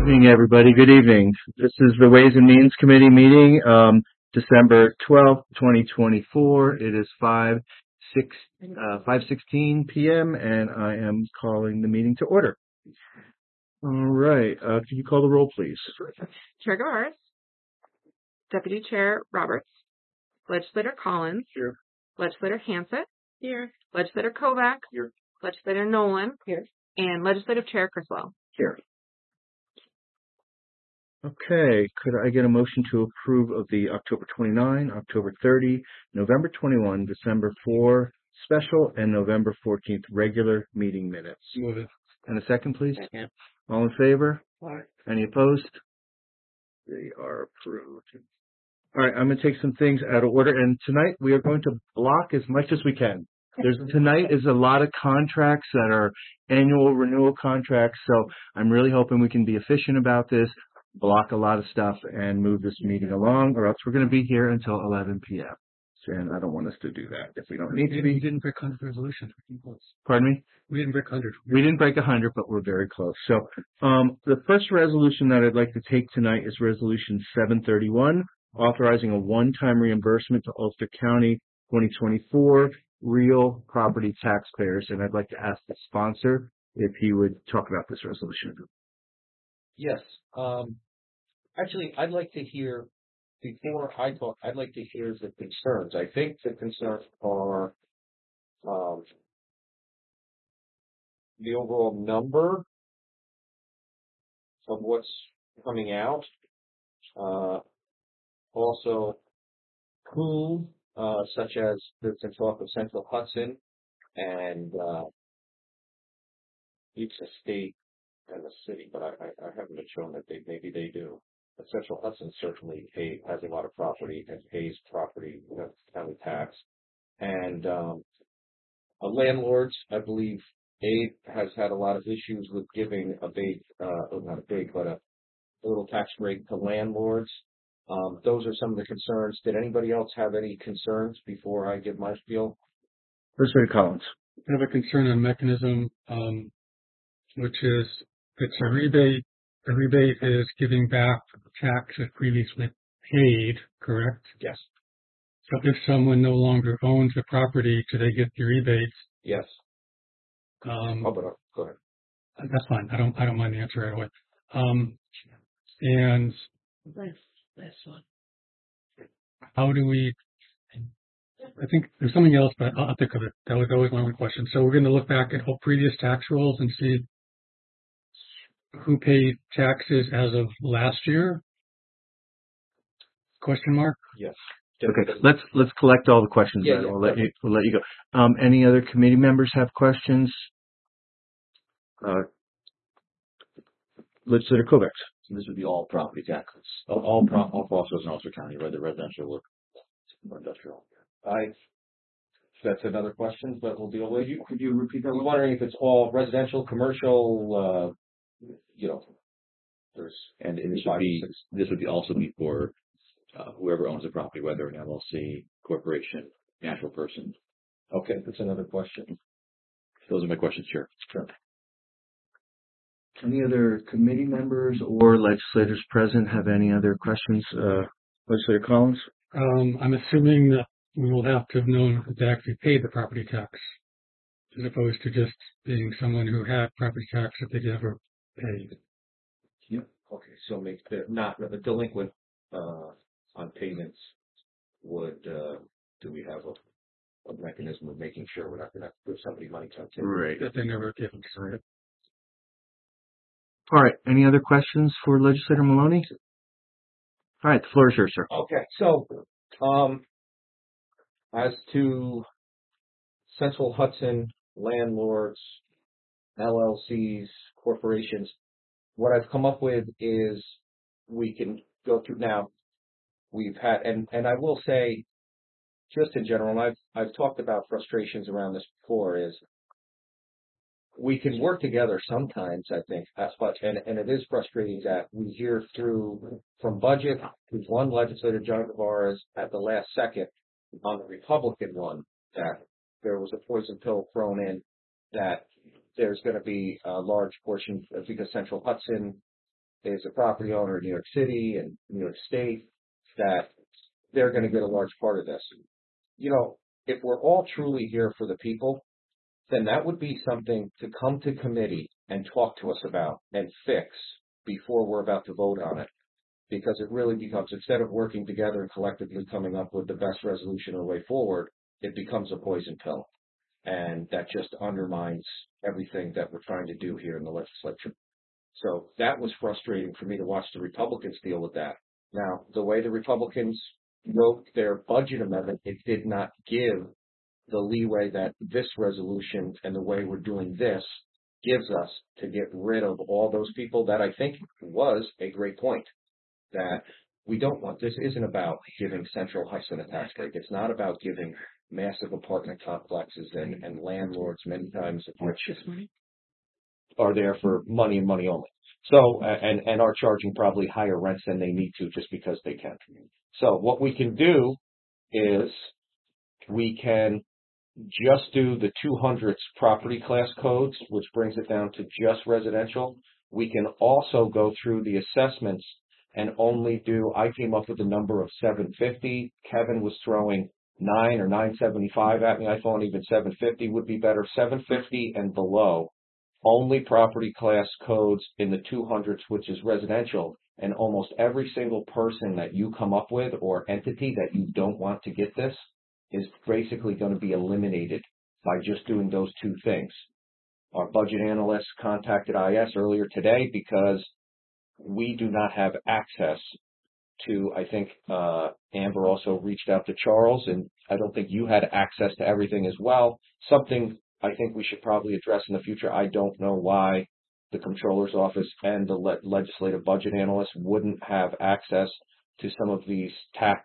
Evening, everybody. Good evening. This is the Ways and Means Committee meeting, December 12th, 2024. It is 5:16 p.m. and I am calling the meeting to order. All right. Can you call the roll, please? Chair Guevara, Deputy Chair Roberts, Legislator Collins, Here. Legislator Hansett, here, Legislator Kovac, Here. Legislator Nolan, here, and Legislative Chair Criswell. Here. Okay. Could I get a motion to approve of the October 29, October 30, November 21, December 4 special, and November 14th regular meeting minutes? Move it. And a second, please? Second. All in favor? Aye. Any opposed? They are approved. All right, I'm going to take some things out of order, and tonight we are going to block as much as we can. Tonight is a lot of contracts that are annual renewal contracts, so I'm really hoping we can be efficient about this, block a lot of stuff, and move this meeting along, or else we're going to be here until 11 p.m. And I don't want us to do that if we don't need to be. We didn't break 100 resolution. Pardon me? We didn't break 100. We didn't break 100, but we're very close. So the first resolution that I'd like to take tonight is Resolution 731, authorizing a one-time reimbursement to Ulster County 2024 real property taxpayers. And I'd like to ask the sponsor if he would talk about this resolution. Yes. Actually, I'd like to hear, before I talk, I'd like to hear the concerns. I think the concerns are the overall number of what's coming out. Also, who, such as the talk of Central Hudson and each state and the city, but I haven't been shown that maybe they do. But Central Hudson certainly has a lot of property and pays property, county tax. And landlords, I believe, Abe has had a lot of issues with giving a big, not a big, but a little tax break to landlords. Those are some of the concerns. Did anybody else have any concerns before I give my spiel? Legislator Collins. I have a concern on mechanism, which is it's a rebate. The rebate is giving back taxes previously paid, correct? Yes. So if someone no longer owns the property, do they get the rebates? Yes. Go ahead. That's fine. I don't mind the answer right away. And Last one. how do we? I think there's something else, but I'll think of it. That was always my one question. So we're going to look back at all previous tax rolls and see who paid taxes as of last year? Question mark? Yes. Okay, let's collect all the questions. Yeah, We'll let you go. Any other committee members have questions? Legislator Kovacs. So this would be all property taxes, all parcels in Ulster County, whether residential or industrial. That's another question, but we'll deal with you. Could you repeat that? We're wondering if it's all residential, commercial, And this would also be for whoever owns the property, whether an LLC, corporation, natural person. Okay, that's another question. Those are my questions, Chair. Sure. Any other committee members or legislators present have any other questions? Legislator Collins? I'm assuming that we will have to have known that they actually paid the property tax, as opposed to just being someone who had property tax that they never paid. Yep. Okay, so make the delinquent on payments would do we have a mechanism of making sure we're not going to give somebody money to Right. That they never given. Right. All right. Any other questions for Legislator Maloney? All right. The floor is yours, sir. Okay. So, as to Central Hudson landlords, LLCs, corporations, what I've come up with is we can go through now. We've had, and I will say, just in general, and I've talked about frustrations around this before, is we can work together sometimes, I think, and it is frustrating that we hear from budget, with one legislator, John Guevara, at the last second on the Republican one, that there was a poison pill thrown in, that there's going to be a large portion, because Central Hudson is a property owner in New York City and New York State, that they're going to get a large part of this. You know, if we're all truly here for the people, then that would be something to come to committee and talk to us about and fix before we're about to vote on it. Because it really becomes, instead of working together and collectively coming up with the best resolution or way forward, it becomes a poison pill. And that just undermines everything that we're trying to do here in the legislature. So that was frustrating for me to watch the Republicans deal with that. Now, the way the Republicans wrote their budget amendment, it did not give the leeway that this resolution and the way we're doing this gives us to get rid of all those people. That I think was a great point. That we don't want, this isn't about giving Central Hudson a tax break. It's not about giving massive apartment complexes and landlords, many times of which are there for money and money only. So, and are charging probably higher rents than they need to just because they can. So what we can do is we can just do the 200s property class codes, which brings it down to just residential. We can also go through the assessments and only do, I came up with a number of 750. Kevin was throwing 9 or 975 at me. I thought even 750 would be better. 750 and below, only property class codes in the 200s, which is residential. And almost every single person that you come up with or entity that you don't want to get this is basically going to be eliminated by just doing those two things. Our budget analyst contacted IS earlier today because we do not have access to, I think Amber also reached out to Charles, and I don't think you had access to everything as well. Something I think we should probably address in the future. I don't know why the Comptroller's Office and the legislative budget analyst wouldn't have access to some of these tax,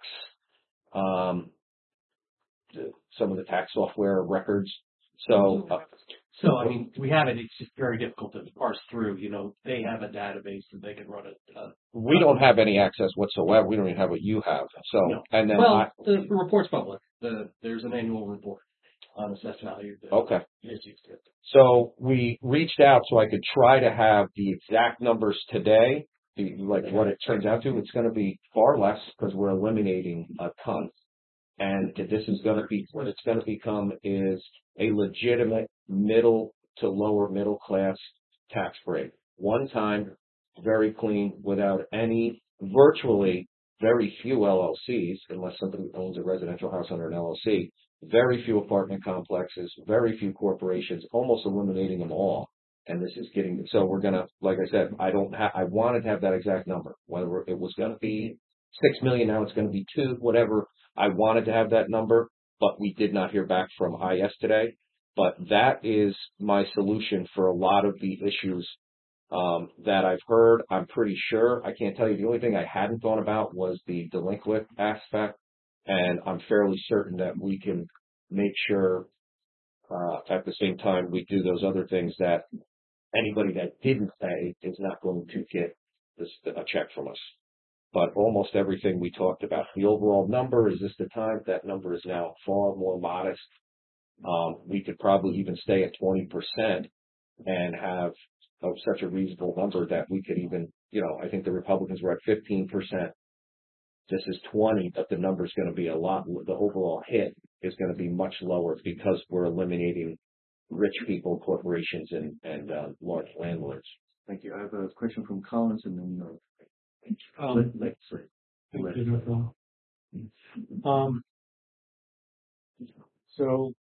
some of the tax software records. So, I mean, we have it. It's just very difficult to parse through. You know, they have a database that they can run it. We don't have any access whatsoever. We don't even have what you have. So, No. and then Well, the report's public. There's an annual report on assessed value. Okay. Is used to it. So we reached out so I could try to have the exact numbers today, like what it turns out to. It's going to be far less because we're eliminating a ton. And this is going to be, what it's going to become is a legitimate middle to lower middle class tax break. One time, very clean, without any, virtually very few LLCs, unless somebody owns a residential house under an LLC, very few apartment complexes, very few corporations, almost eliminating them all. And this is getting, so we're going to, like I said, I wanted to have that exact number, whether it was going to be 6 million, now it's going to be 2, whatever. I wanted to have that number, but we did not hear back from IS today. But that is my solution for a lot of the issues that I've heard. I'm pretty sure, I can't tell you, the only thing I hadn't thought about was the delinquent aspect. And I'm fairly certain that we can make sure at the same time we do those other things, that anybody that didn't pay is not going to get a check from us. But almost everything we talked about, the overall number, is this the time? That number is now far more modest. We could probably even stay at 20% and have such a reasonable number that we could even, I think the Republicans were at 15%. This is 20, but the number is going to be a lot. The overall hit is going to be much lower because we're eliminating rich people, corporations, and large landlords. Thank you. I have a question from Collins and then So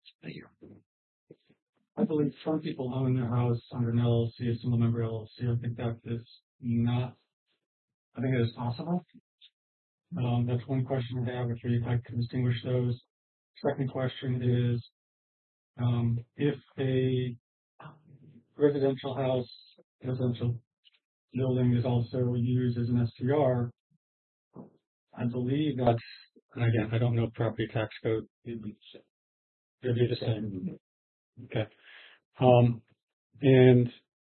I believe some people own their house under an LLC, a single member LLC. I think that is not, I think that is possible. That's one question I have, if I can distinguish those. Second question is, if a residential building is also used as an STR, I believe that's, and again, I don't know property tax code. It'd be the same. Okay. And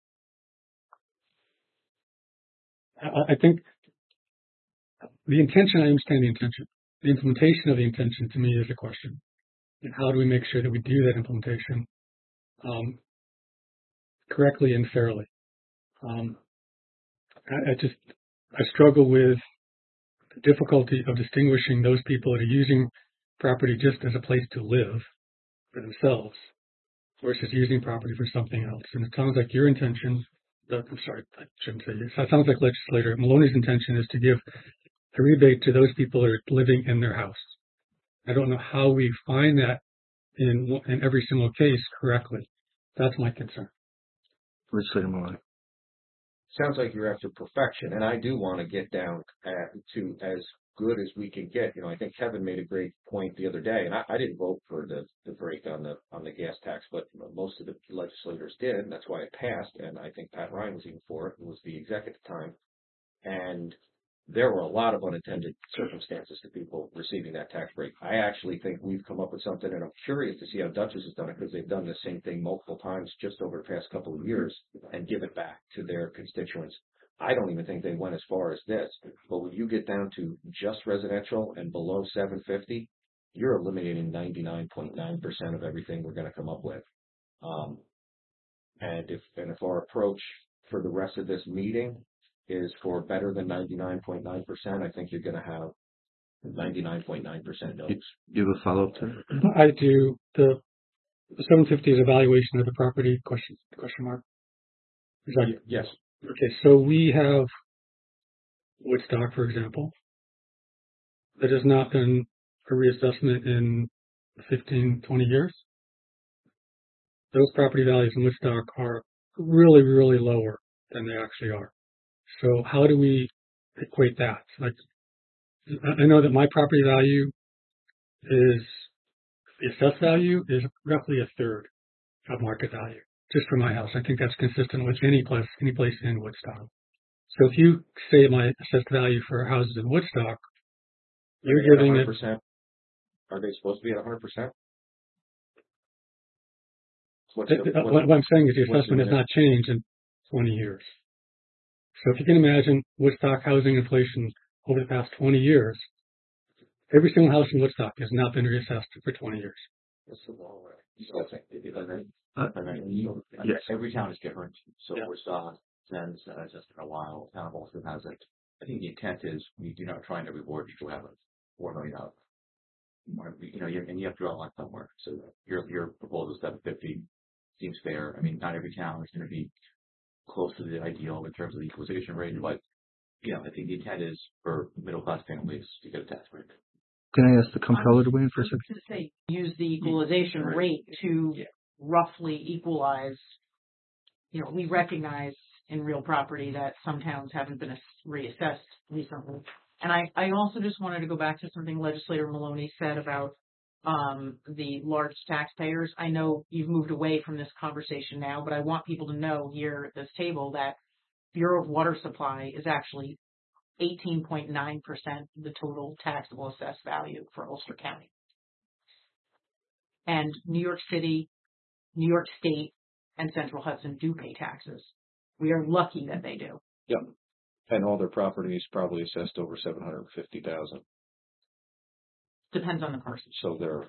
I think the intention, I understand the intention. The implementation of the intention, to me, is a question. And how do we make sure that we do that implementation correctly and fairly? I struggle with the difficulty of distinguishing those people that are using property just as a place to live for themselves versus using property for something else. And it sounds like your intention, I'm sorry, I shouldn't say this. It sounds like legislator Maloney's intention is to give a rebate to those people that are living in their house. I don't know how we find that in every single case correctly. That's my concern. Legislator Maloney. Sounds like you're after perfection, and I do want to get down to as good as we can get. You know, I think Kevin made a great point the other day, and I didn't vote for the break on the gas tax, but most of the legislators did, and that's why it passed. And I think Pat Ryan was even for it, who was the exec at the time. And there were a lot of unintended circumstances to people receiving that tax break. I actually think we've come up with something, and I'm curious to see how Dutchess has done it, because they've done the same thing multiple times just over the past couple of years and give it back to their constituents. I don't even think they went as far as this, but when you get down to just residential and below 750, you're eliminating 99.9% of everything we're going to come up with. And if our approach for the rest of this meeting is for better than 99.9%, I think you're going to have 99.9% no's. You have a follow-up to that? I do. The 750 is evaluation of the property, question mark. Is that, Yes. okay, so we have Woodstock, for example, that has not been a reassessment in 15, 20 years. Those property values in Woodstock are really, really lower than they actually are. So how do we equate that? Like, I know that my property value is, the assessed value is roughly a third of market value, just for my house. I think that's consistent with any place in Woodstock. So if you say my assessed value for houses in Woodstock, you're giving it 100%. Are they supposed to be at 100%? What I'm saying is the assessment has not changed in 20 years. So if you can imagine Woodstock housing inflation over the past 20 years, every single house in Woodstock has not been reassessed for 20 years. That's the long way. Yes. Every town is different. So Yeah. Woodstock, Sens, just in a while, town of Boston has it. I think the intent is we do not try to reward people who have a $4 million. You know, you have to draw a line somewhere. So your proposal is 750 seems fair. I mean, not every town is going to be close to the ideal in terms of the equalization rate, but you know, I think the intent is for middle class families to get a tax break. Can I ask the comptroller to weigh in for a second? To say, use the equalization rate to roughly equalize. You know, we recognize in real property that some towns haven't been reassessed recently. And I also just wanted to go back to something Legislator Maloney said about the large taxpayers. I know you've moved away from this conversation now, but I want people to know here at this table that Bureau of Water Supply is actually 18.9% of the total taxable assessed value for Ulster County. And New York City, New York State, and Central Hudson do pay taxes. We are lucky that they do. Yep. And all their property is probably assessed over 750,000. Depends on the person. So they're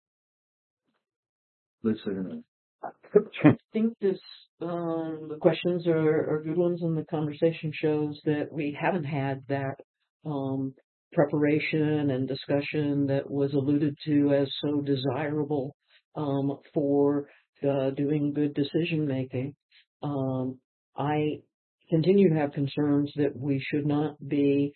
Legislator. I think this, the questions are good ones, and the conversation shows that we haven't had that preparation and discussion that was alluded to as so desirable for doing good decision making. I continue to have concerns that we should not be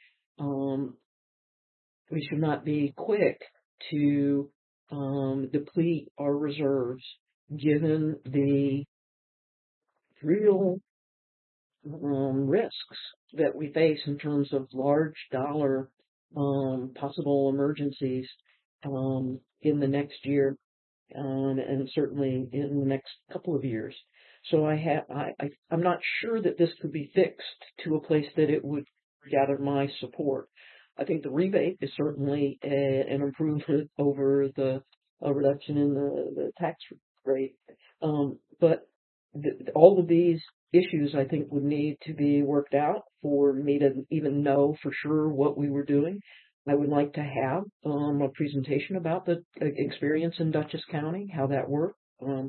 quick to deplete our reserves, given the real risks that we face in terms of large dollar possible emergencies in the next year and certainly in the next couple of years. So I'm not sure that this could be fixed to a place that it would gather my support. I think the rebate is certainly an improvement over the reduction in the tax rate. But all of these issues, I think, would need to be worked out for me to even know for sure what we were doing. I would like to have a presentation about the experience in Dutchess County, how that worked,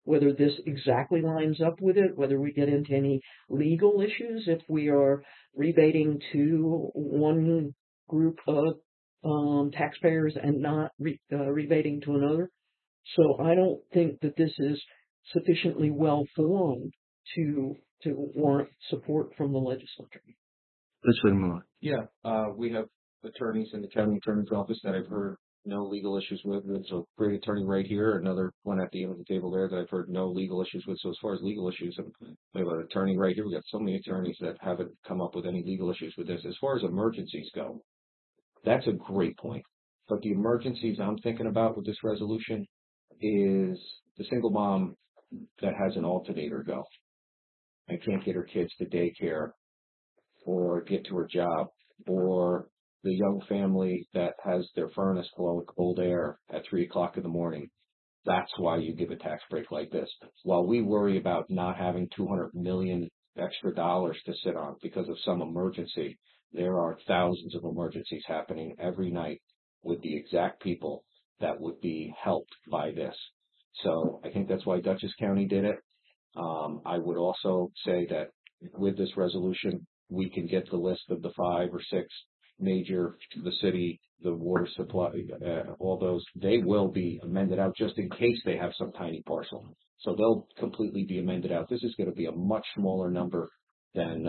whether this exactly lines up with it, whether we get into any legal issues if we are rebating to one group of taxpayers and not rebating to another. So I don't think that this is sufficiently well formed to warrant support from the legislature. Legislator Millar. Yeah, we have attorneys in the county attorney's office that I've heard no legal issues with. There's a great attorney right here, another one at the end of the table there that I've heard no legal issues with. So as far as legal issues, we have an attorney right here. We got so many attorneys that haven't come up with any legal issues with this. As far as emergencies go, that's a great point. But the emergencies I'm thinking about with this resolution is the single mom that has an alternator go and can't get her kids to daycare or get to her job, or the young family that has their furnace blowing cold air at 3 o'clock in the morning. That's why you give a tax break like this. While we worry about not having $200 million extra dollars to sit on because of some emergency, there are thousands of emergencies happening every night with the exact people that would be helped by this. So I think that's why Dutchess County did it. I would also say that with this resolution, we can get the list of the 5 or 6 major, the city, the water supply, all those, they will be amended out just in case they have some tiny parcel. So they'll completely be amended out. This is going to be a much smaller number than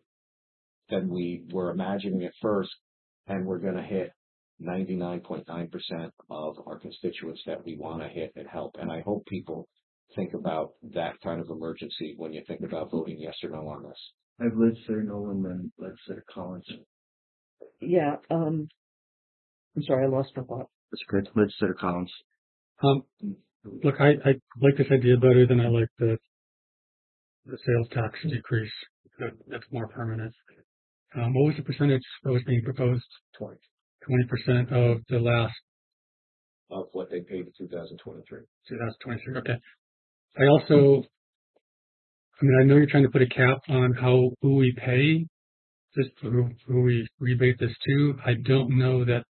we were imagining at first, and we're going to hit 99.9% of our constituents that we want to hit and help. And I hope people think about that kind of emergency when you think about voting yes or no on this. I have Legislator Nolan and Legislator Collins. Yeah, I'm sorry, I lost my thought. That's good. Legislator Collins. Look, I like this idea better than I like the sales tax decrease. That's more permanent. What was the percentage that was being proposed? 20% of the last Of what they paid in 2023. 2023. Okay. I know you're trying to put a cap on who we pay, just who we rebate this to. I don't know that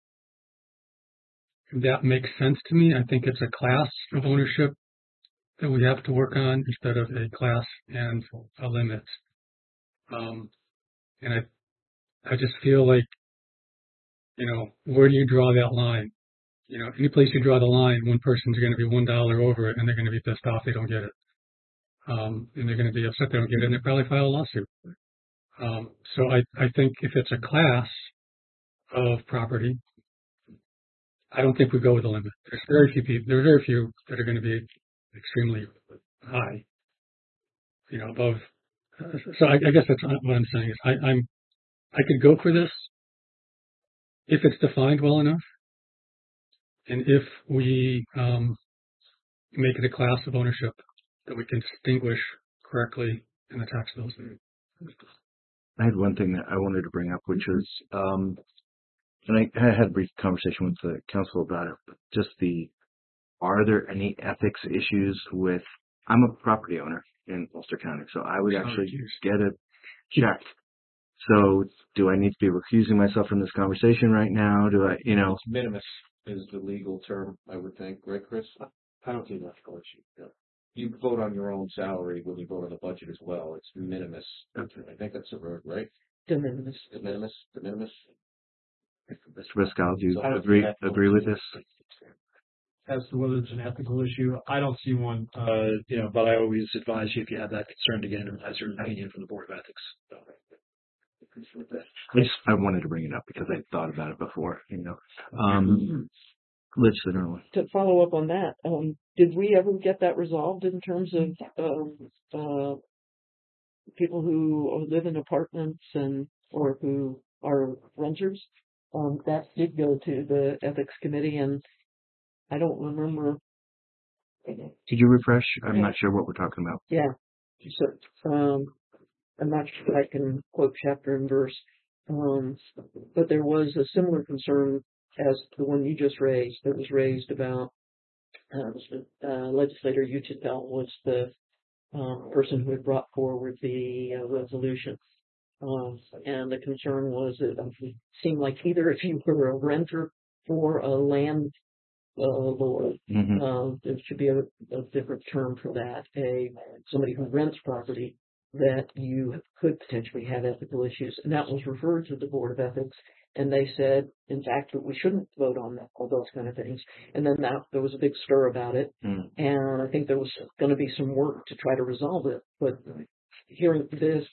makes sense to me. I think it's a class of ownership that we have to work on instead of a class and a limit. And I just feel like, where do you draw that line? Any place you draw the line, one person's going to be $1 over it and they're going to be pissed off they don't get it. And they're going to be upset they don't get it and they probably file a lawsuit. So I think if it's a class of property, I don't think we go with a limit. There are very few that are going to be extremely high, above. So I guess that's what I'm saying is I could go for this if it's defined well enough, and if we make it a class of ownership that we can distinguish correctly in the tax bills. I had one thing that I wanted to bring up, which was, and I had a brief conversation with the council about it, but just are there any ethics issues with, I'm a property owner in Ulster County, so I would actually get it checked. So do I need to be recusing myself from this conversation right now? Do I, Minimus is the legal term, I would think, right, Chris? I don't see that issue. Yeah. You vote on your own salary when you vote on the budget as well. It's minimus. I think that's the word, right? De minimis. De minimis. Mr. Pascal, do you I don't see agree with this? As to whether it's an ethical issue, I don't see one. But I always advise you if you have that concern to get an advisory opinion from the Board of Ethics. I wanted to bring it up because I thought about it before, Legislator Nolan. To follow up on that, did we ever get that resolved in terms of people who live in apartments or who are renters? That did go to the ethics committee, and I don't remember. Could you refresh? I'm not sure what we're talking about. Yeah. So, I'm not sure I can quote chapter and verse, but there was a similar concern as the one you just raised. That was raised about legislator Uchitel was the person who had brought forward the resolution. And the concern was that it seemed like either if you were a renter or a lord. Mhm. There should be a different term for that. Somebody who rents property that you could potentially have ethical issues, and that was referred to the Board of Ethics, and they said, in fact, that we shouldn't vote on that, all those kind of things. And then there was a big stir about it, and I think there was going to be some work to try to resolve it. But hearing this,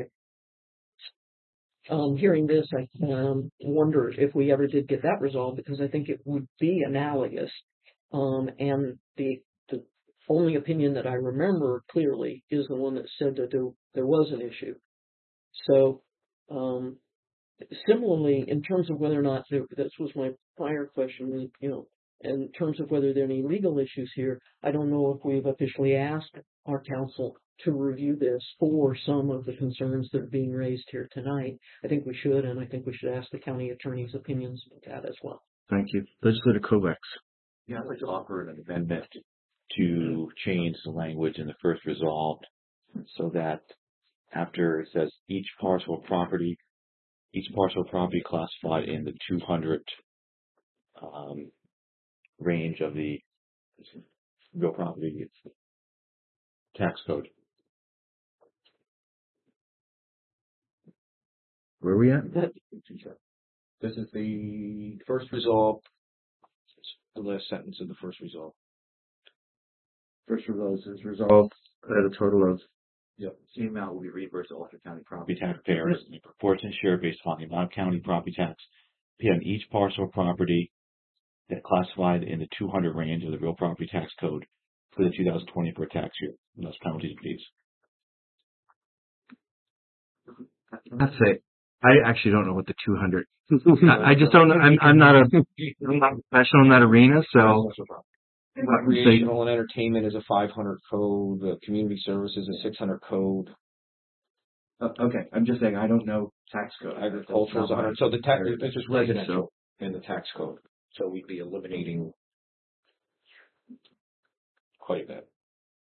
I wonder if we ever did get that resolved, because I think it would be analogous. And the only opinion that I remember clearly is the one that said that there was an issue. So, similarly, in terms of whether or not this was my prior question, in terms of whether there are any legal issues here, I don't know if we've officially asked our counsel to review this for some of the concerns that are being raised here tonight. I think we should, and I think we should ask the county attorney's opinions on that as well. Thank you. Legislator Kovacs. Yeah, I'd like to offer an amendment to change the language in the first resolved so that after it says each parcel of property classified in the 200 range of the real property tax code. Where are we at? This is the first resolve, the last sentence of the first resolve. First resolve is resolved at a total of. Yep. The amount will be reimbursed to Ulster County property taxpayers in a proportion share based upon the amount of county property tax paid on each parcel of property that classified in the 200 range of the real property tax code for the 2024 tax year, and those penalties and fees. That's it. I actually don't know what the 200. I just don't know. I'm not a professional in that arena, so. Recreational and entertainment is a 500 code. Community services is a 600 code. Okay, I'm just saying I don't know tax code. Agricultural is 100. So the tax it's just residential in the tax code. So we'd be eliminating quite a bit.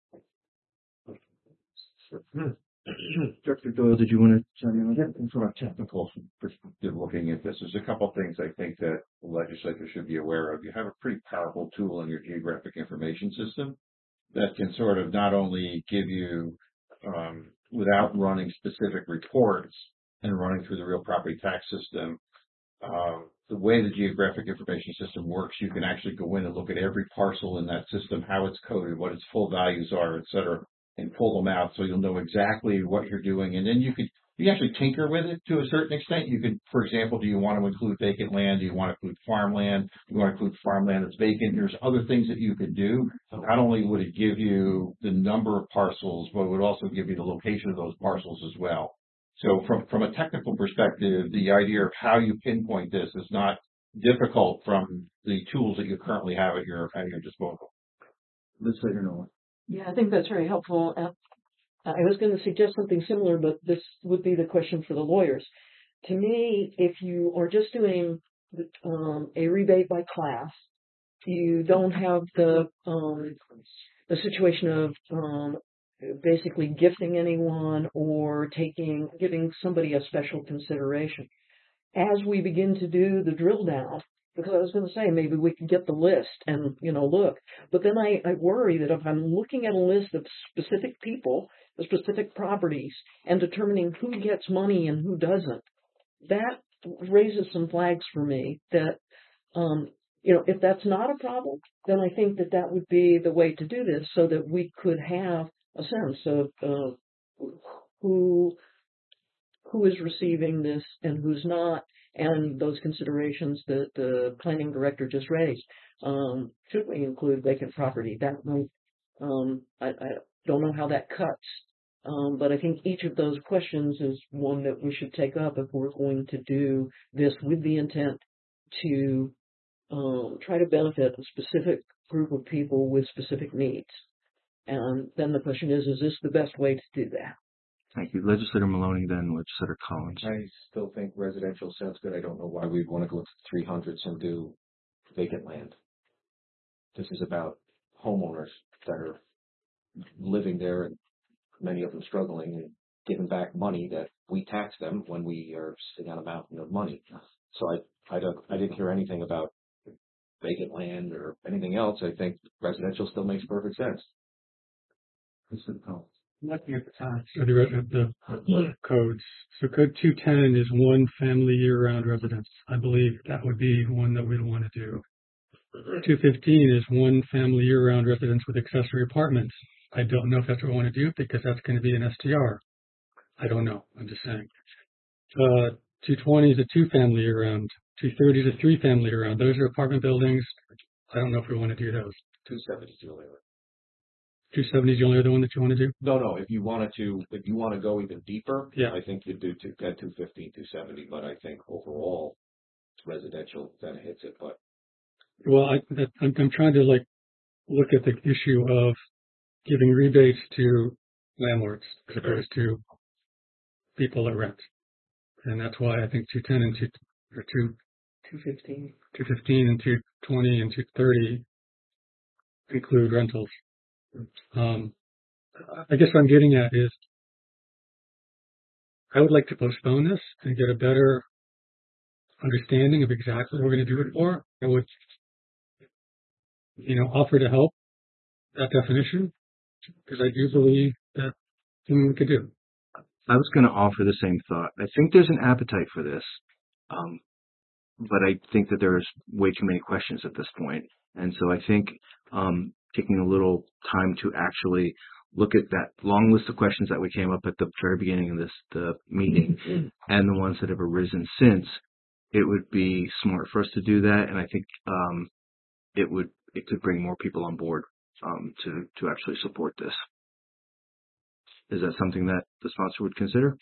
Director Doyle, did you want to chime in on that? From a technical perspective, looking at this, there's a couple of things I think that the legislature should be aware of. You have a pretty powerful tool in your geographic information system that can sort of not only give you, without running specific reports and running through the real property tax system, the way the geographic information system works, you can actually go in and look at every parcel in that system, how it's coded, what its full values are, et cetera, and pull them out so you'll know exactly what you're doing. And then you can actually tinker with it to a certain extent. You could, for example, do you want to include vacant land? Do you want to include farmland? Do you want to include farmland that's vacant? There's other things that you could do. Not only would it give you the number of parcels, but it would also give you the location of those parcels as well. So from a technical perspective, the idea of how you pinpoint this is not difficult from the tools that you currently have at your disposal. Legislator Nolan. Yeah, I think that's very helpful. I was going to suggest something similar, but this would be the question for the lawyers. To me, if you are just doing a rebate by class, you don't have the situation of basically gifting anyone or giving somebody a special consideration. As we begin to do the drill down, because I was going to say maybe we could get the list and look, but then I worry that if I'm looking at a list of specific people, specific properties, and determining who gets money and who doesn't, that raises some flags for me that if that's not a problem, then I think that would be the way to do this, so that we could have a sense of who is receiving this and who's not, and those considerations that the planning director just raised. Should we include vacant property? That might, I don't know how that cuts, but I think each of those questions is one that we should take up if we're going to do this with the intent to try to benefit a specific group of people with specific needs. And then the question is this the best way to do that? Thank you. Legislator Maloney, then Legislator Collins. I still think residential sounds good. I don't know why we'd want to go to 300s and do vacant land. This is about homeowners that are living there, and many of them struggling, and giving back money that we tax them when we are sitting on a mountain of money. So I didn't hear anything about vacant land or anything else, I think residential still makes perfect sense. Looking at the codes. So code 210 is one family year-round residence. I believe that would be one that we'd want to do. 215 is one family year-round residence with accessory apartments. I don't know if that's what we want to do because that's going to be an STR. I don't know. I'm just saying. 220 is a two family year-round. 230 is a three family year-round. Those are apartment buildings. I don't know if we want to do those. 270 is the only one. 270 is the only other one that you want to do? No, if you want to go even deeper, Yeah. I think you'd do 215, 270, but I think overall residential kind of hits it, but Well, I'm trying to look at the issue of giving rebates to landlords as opposed to people that rent. And that's why I think 210 and 215. 215 and 220 and 230 include rentals. I guess what I'm getting at is I would like to postpone this and get a better understanding of exactly what we're going to do it for. I would, offer to help that definition because I do believe that's something we could do. I was going to offer the same thought. I think there's an appetite for this, but I think that there's way too many questions at this point. And so I think taking a little time to actually look at that long list of questions that we came up at the very beginning of the meeting and the ones that have arisen since, it would be smart for us to do that. And I think it could bring more people on board to actually support this. Is that something that the sponsor would consider?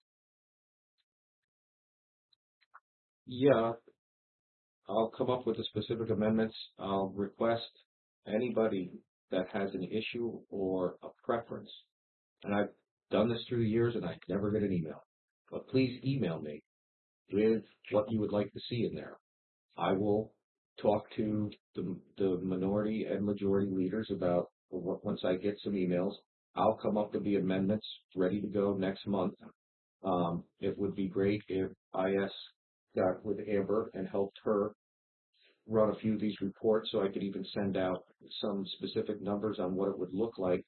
yeah, I'll come up with the specific amendments. I'll request anybody that has an issue or a preference, and I've done this through the years and I never get an email, but please email me with what you would like to see in there. I will talk to the minority and majority leaders about once I get some emails. I'll come up with the amendments ready to go next month. It would be great if IS got with Amber and helped her run a few of these reports so I could even send out some specific numbers on what it would look like.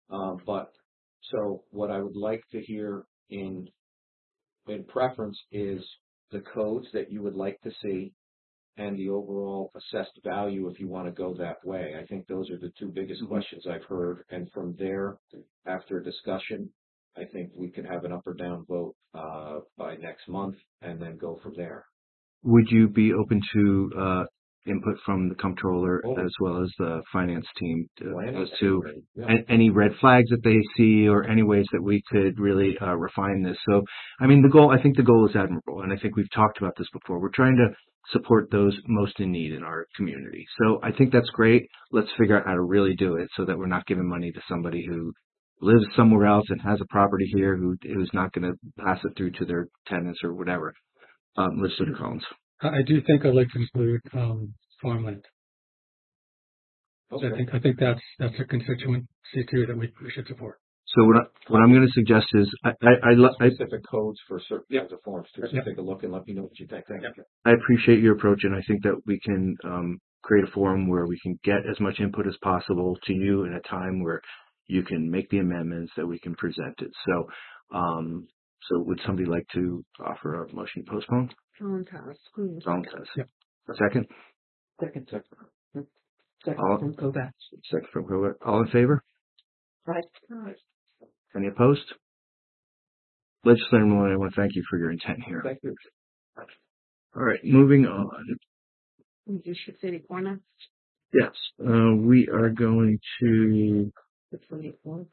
So what I would like to hear in preference is the codes that you would like to see and the overall assessed value if you want to go that way. I think those are the two biggest questions I've heard. And from there, after a discussion, I think we could have an up or down vote by next month and then go from there. Would you be open to input from the comptroller as well as the finance team as to any red flags that they see or any ways that we could really refine this? So, I mean, I think the goal is admirable, and I think we've talked about this before. We're trying to support those most in need in our community. So I think that's great. Let's figure out how to really do it so that we're not giving money to somebody who lives somewhere else and has a property here who's not going to pass it through to their tenants or whatever. Mr. Collins. I do think I'd like to include farmland. Okay. So I think that's a constituency too that we should support. So what I'm going to suggest is I specific codes for certain kinds of forms too. So take a look and let me know what you think. Thank you. I appreciate your approach, and I think that we can create a forum where we can get as much input as possible to you in a time where you can make the amendments that we can present it. So would somebody like to offer a motion to postpone? John Tass. Yep. Second? Second All- from Kovacs. Second from Kovacs. All in favor? Right. Any opposed? Legislator Maloney, I want to thank you for your intent here. Thank you. All right, moving on. You should say the corner. Yes, we are going to The 24th.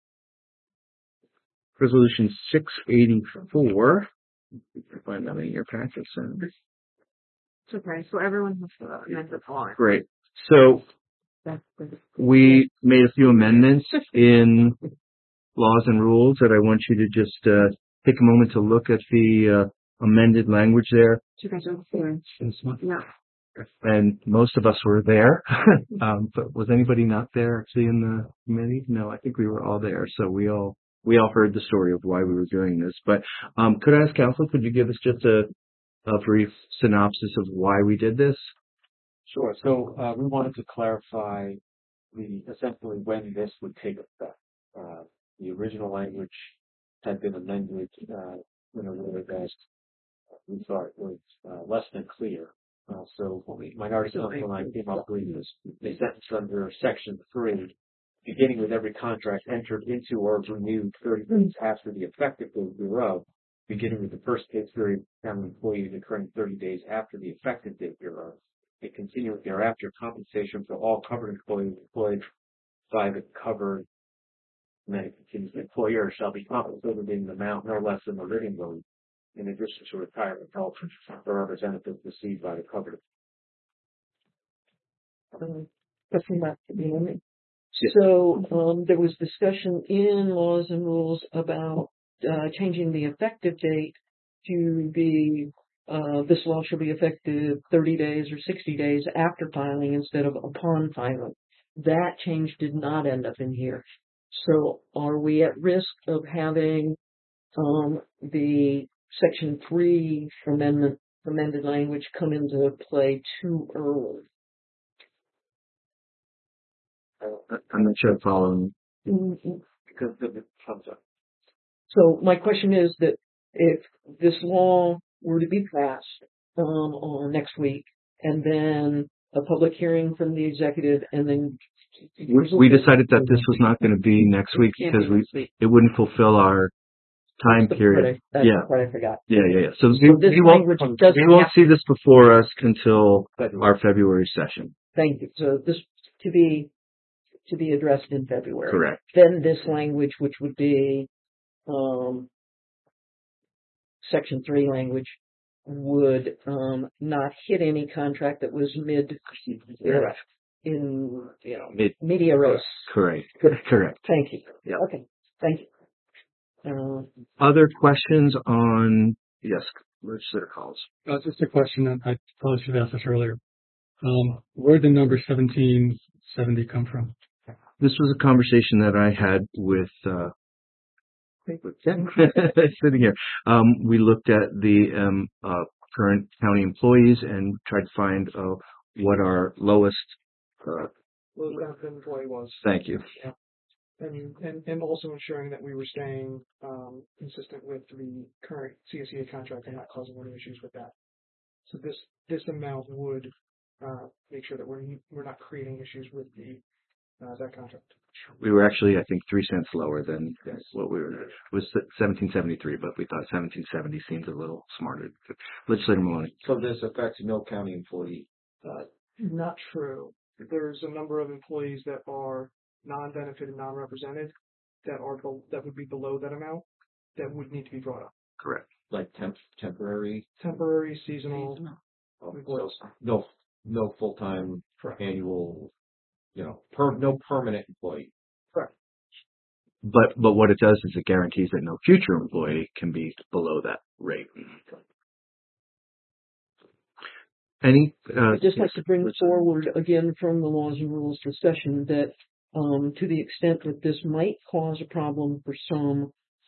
Resolution 684. You can find that in your packets. It's okay. So everyone has to amend the form. Great. So we made a few amendments in laws and rules that I want you to just take a moment to look at the amended language there. No. And most of us were there, but was anybody not there actually in the committee? No, I think we were all there. So we all heard the story of why we were doing this. But could I ask counsel, could you give us just a brief synopsis of why we did this? Sure. So, we wanted to clarify essentially when this would take effect. The original language had been amended, in a way that we thought was, less than clear. So when Minority Council and I came up with this, they sentenced under section 3, beginning with every contract entered into or renewed 30 days after the effective date thereof, beginning with the first pay period of an employee occurring 30 days after the effective date thereof, and continuing thereafter, compensation for all covered employees employed by the covered employer shall be compensated in an amount no less than the living wage, in addition to retirement health or other benefits received by the covered. Question back to the end. So, there was discussion in laws and rules about changing the effective date to be, this law shall be effective 30 days or 60 days after filing instead of upon filing. That change did not end up in here. So are we at risk of having the section 3 amended language come into play too early? I'm not sure I'm following. Because the comes up. So my question is that if this law were to be passed on next week, and then a public hearing from the executive, and then We decided that this was not going to be next week Can't because be next week. it wouldn't fulfill our time That's the period. part Yeah. the part I forgot. Yeah. So So we, this we won't, language doesn't we won't have- see this before us until February. our February session. Thank you. So this to be addressed in February. Correct. Then this language, which would be section 3 language, would not hit any contract that was mid in media res. Correct. Thank you. Yeah. Okay. Thank you. Other questions on, yes, legislator calls. Just a question, and I probably should have asked this earlier. Where did the number 1770 come from? This was a conversation that I had with sitting here. We looked at the current county employees and tried to find what our lowest. Employee was. Thank you. And also ensuring that we were staying consistent with the current CSEA contract and not causing any issues with that. So this amount would make sure that we're not creating issues with that contract. We were actually, I think, 3 cents lower than what we were. It was 1773, but we thought 1770 seemed a little smarter. Legislator Maloney. So this affects no county employee. Not true. There's a number of employees that are non-benefited, non-represented that would be below that amount that would need to be brought up. Correct. Like temporary. Temporary, seasonal. No full-time Correct. annual, no permanent employee. Correct. But what it does is it guarantees that no future employee can be below that rate. Any? I'd just like to bring forward again from the laws and rules discussion that to the extent that this might cause a problem for some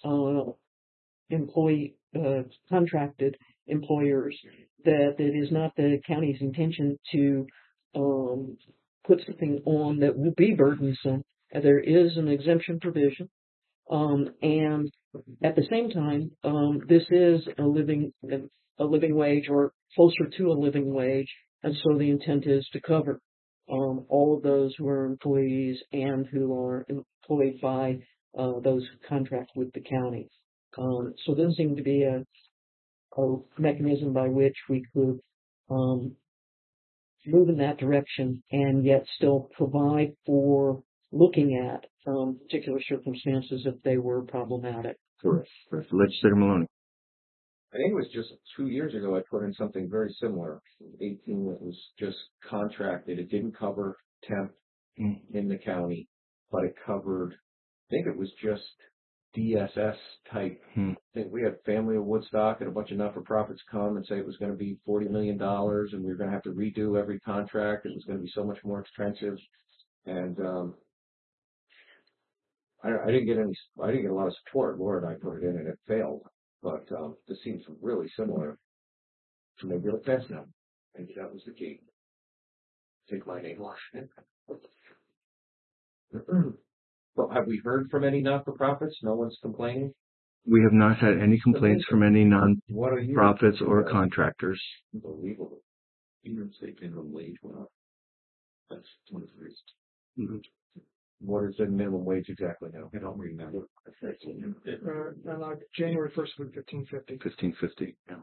contracted employers, that it is not the county's intention to put something on that will be burdensome. There is an exemption provision, and at the same time, this is a living wage or closer to a living wage, and so the intent is to cover all of those who are employees and who are employed by those who contract with the county. So there seemed to be a mechanism by which we could move in that direction and yet still provide for looking at particular circumstances if they were problematic. Correct. Legislator Maloney. I think it was just 2 years ago I put in something very similar. 18 that was just contracted. It didn't cover temp in the county, but it covered, I think it was just DSS type. I think we had Family of Woodstock and a bunch of not-for-profits come and say it was going to be $40 million and we were going to have to redo every contract. It was going to be so much more expensive. And I didn't get a lot of support. Laura and I put it in and it failed. But this seems really similar to maybe the fence now. Maybe that was the key. take my name off. Well, have we heard from any not-for-profits? No one's complaining? We have not had any complaints from any What are you? non-profits or contractors. Unbelievable. Even state minimum wage went up. That's 23. What is the minimum wage exactly now? I don't remember. January 1st would be 1550. $15.50. Yeah.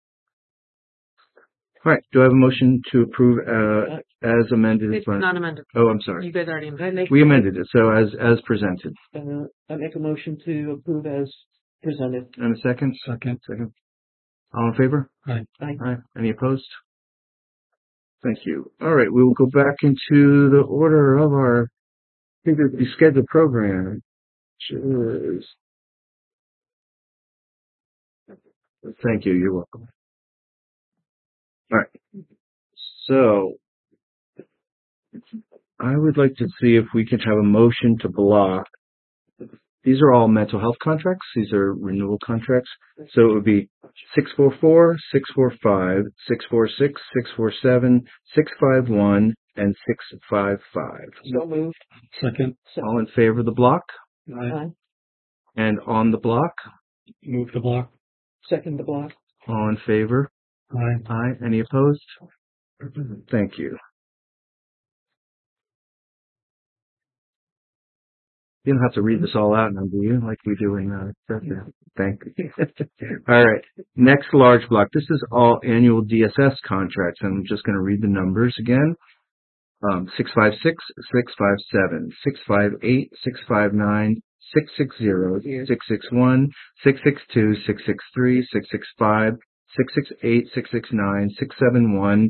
All right. Do I have a motion to approve as amended? It's not amended. Oh, I'm sorry. You guys already amended. We amended it. So as presented. I make a motion to approve as presented. And a second? Second. Second. All in favor? Aye. Aye. Aye. Any opposed? Thank you. All right. We will go back into the order of our previously scheduled program, which is. Thank you. You're welcome. All right. So I would like to see if we can have a motion to block. These are all mental health contracts. These are renewal contracts. So it would be 644, 645, 646, 647, 651, and 655. So moved. Second. All in favor of the block? Aye. And on the block? Move the block. Second the block. All in favor? Aye. Aye. Any opposed? Thank you. You don't have to read this all out now, do you? Like we do in Thank you. All right. Next large block. This is all annual DSS contracts. I'm just going to read the numbers again. 656, 657, 658, 659, 660, 661, 662, 663, 665, 668, 669, 671,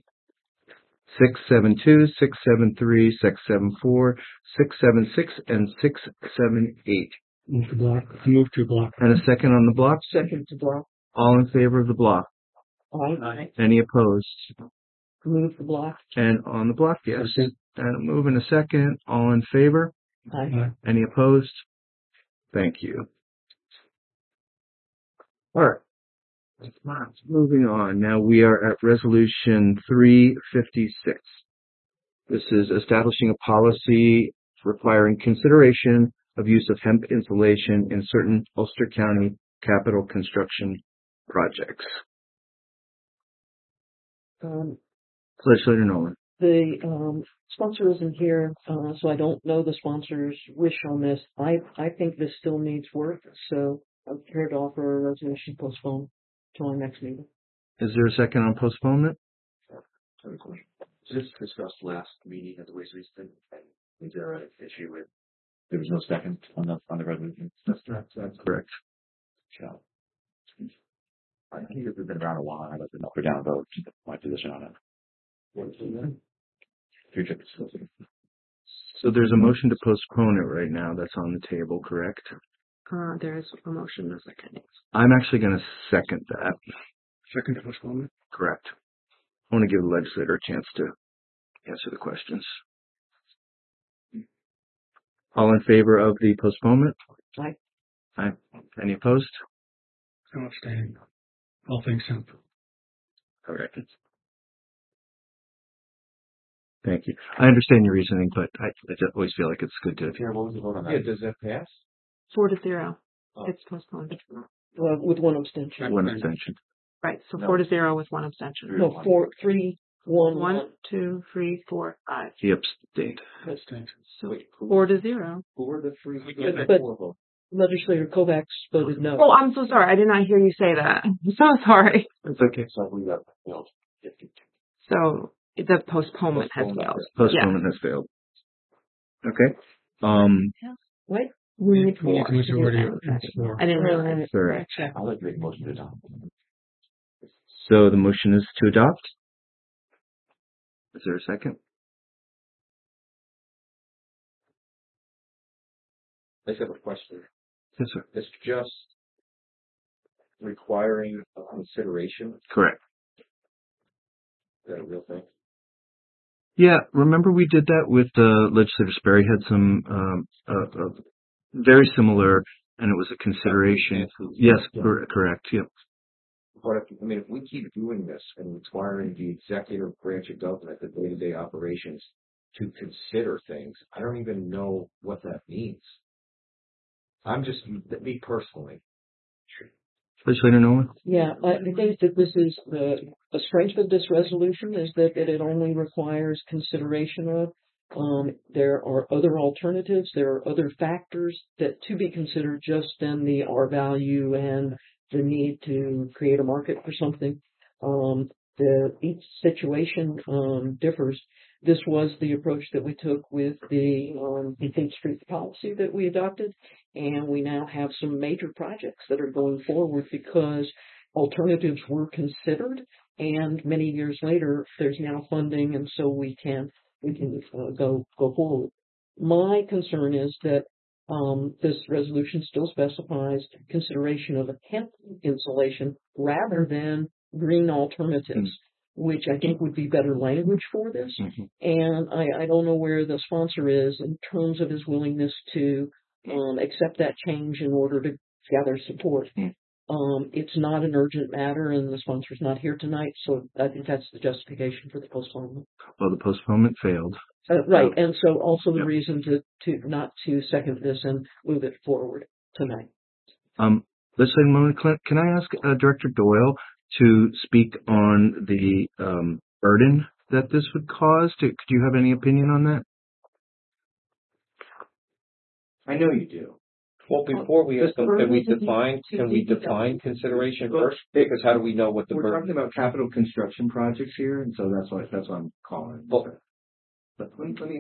672, 673, 674, 676, and 678. Move the block. Move to block. And a second on the block? Second to block. All in favor of the block? Aye. Any opposed? Move the block. And on the block, yes. Second. And a move in a second. All in favor? Aye. Aye. Any opposed? Thank you. All right. Moving on. Now we are at resolution 356. This is establishing a policy requiring consideration of use of hemp insulation in certain Ulster County capital construction projects. Legislator Nolan. The sponsor isn't here, so I don't know the sponsor's wish on this. I think this still needs work, so I'm prepared to offer a resolution postponed till our next meeting. Is there a second on postponement? This discussed last meeting at the Ways Recent. Is there an issue with, there was no second on the resolution? That's Correct. Shall. I think this has been around a while. I'd like to up or down vote my position on it. So there's a motion to postpone it right now that's on the table, correct? There is a motion in a second. I'm actually going to second that. Second to postponement. Correct. I want to give the legislator a chance to answer the questions. All in favor of the postponement? Aye. Aye. Any opposed? I'm abstaining. All things hemp. All right. Thank you. I understand your reasoning, but I always feel like it's good to. Chair, what was the vote on that? Yeah, does that pass? 4-0. It's postponed. With one abstention. One abstention. Right. So No. 4-0 with one abstention. No, 4, 3, 1, 1, 2, 3, 4, 5. He abstained. Abstained. So 4-0. Who were the three? But- Legislator Kovacs voted no. Oh, I'm so sorry. I did not hear you say that. I'm so sorry. It's okay. So we got, So the postponement has failed. Postponement has failed. Okay. What? We need We need four. a majority of four. I didn't realize. Correct. I'd like to make a motion to adopt. So the motion is to adopt. Is there a second? I just have a question. Yes, sir. It's just requiring a consideration. Correct. Is that a real thing? Yeah, remember we did that with Legislator Sperry had some very similar, and it was a consideration. Yes, correct. Yep. But if we keep doing this and requiring the executive branch of government, the day-to-day operations, to consider things, I don't even know what that means. I'm just, me personally. Legislator Nolan? Yeah, I think that this is the strength of this resolution is that it only requires consideration of. There are other alternatives. There are other factors that to be considered just than the R value and the need to create a market for something. Each situation differs. This was the approach that we took with the Beacon Street policy that we adopted, and we now have some major projects that are going forward because alternatives were considered, and many years later, there's now funding, and so we can go forward. My concern is that this resolution still specifies consideration of a hemp insulation rather than green alternatives, which I think would be better language for this. And I don't know where the sponsor is in terms of his willingness to accept that change in order to gather support. It's not an urgent matter, and the sponsor's not here tonight, so I think that's the justification for the postponement. Well, the postponement failed. Right, and so also the reason to not to second this and move it forward tonight. Legislator Nolan, can I ask Director Doyle to speak on the burden that this would cause? Could you have any opinion on that? I know you do. Well, before we ask them, can we define consideration first? Because how do we know what the We're burden? talking about capital construction projects here, and so that's why I'm calling. Well, But let me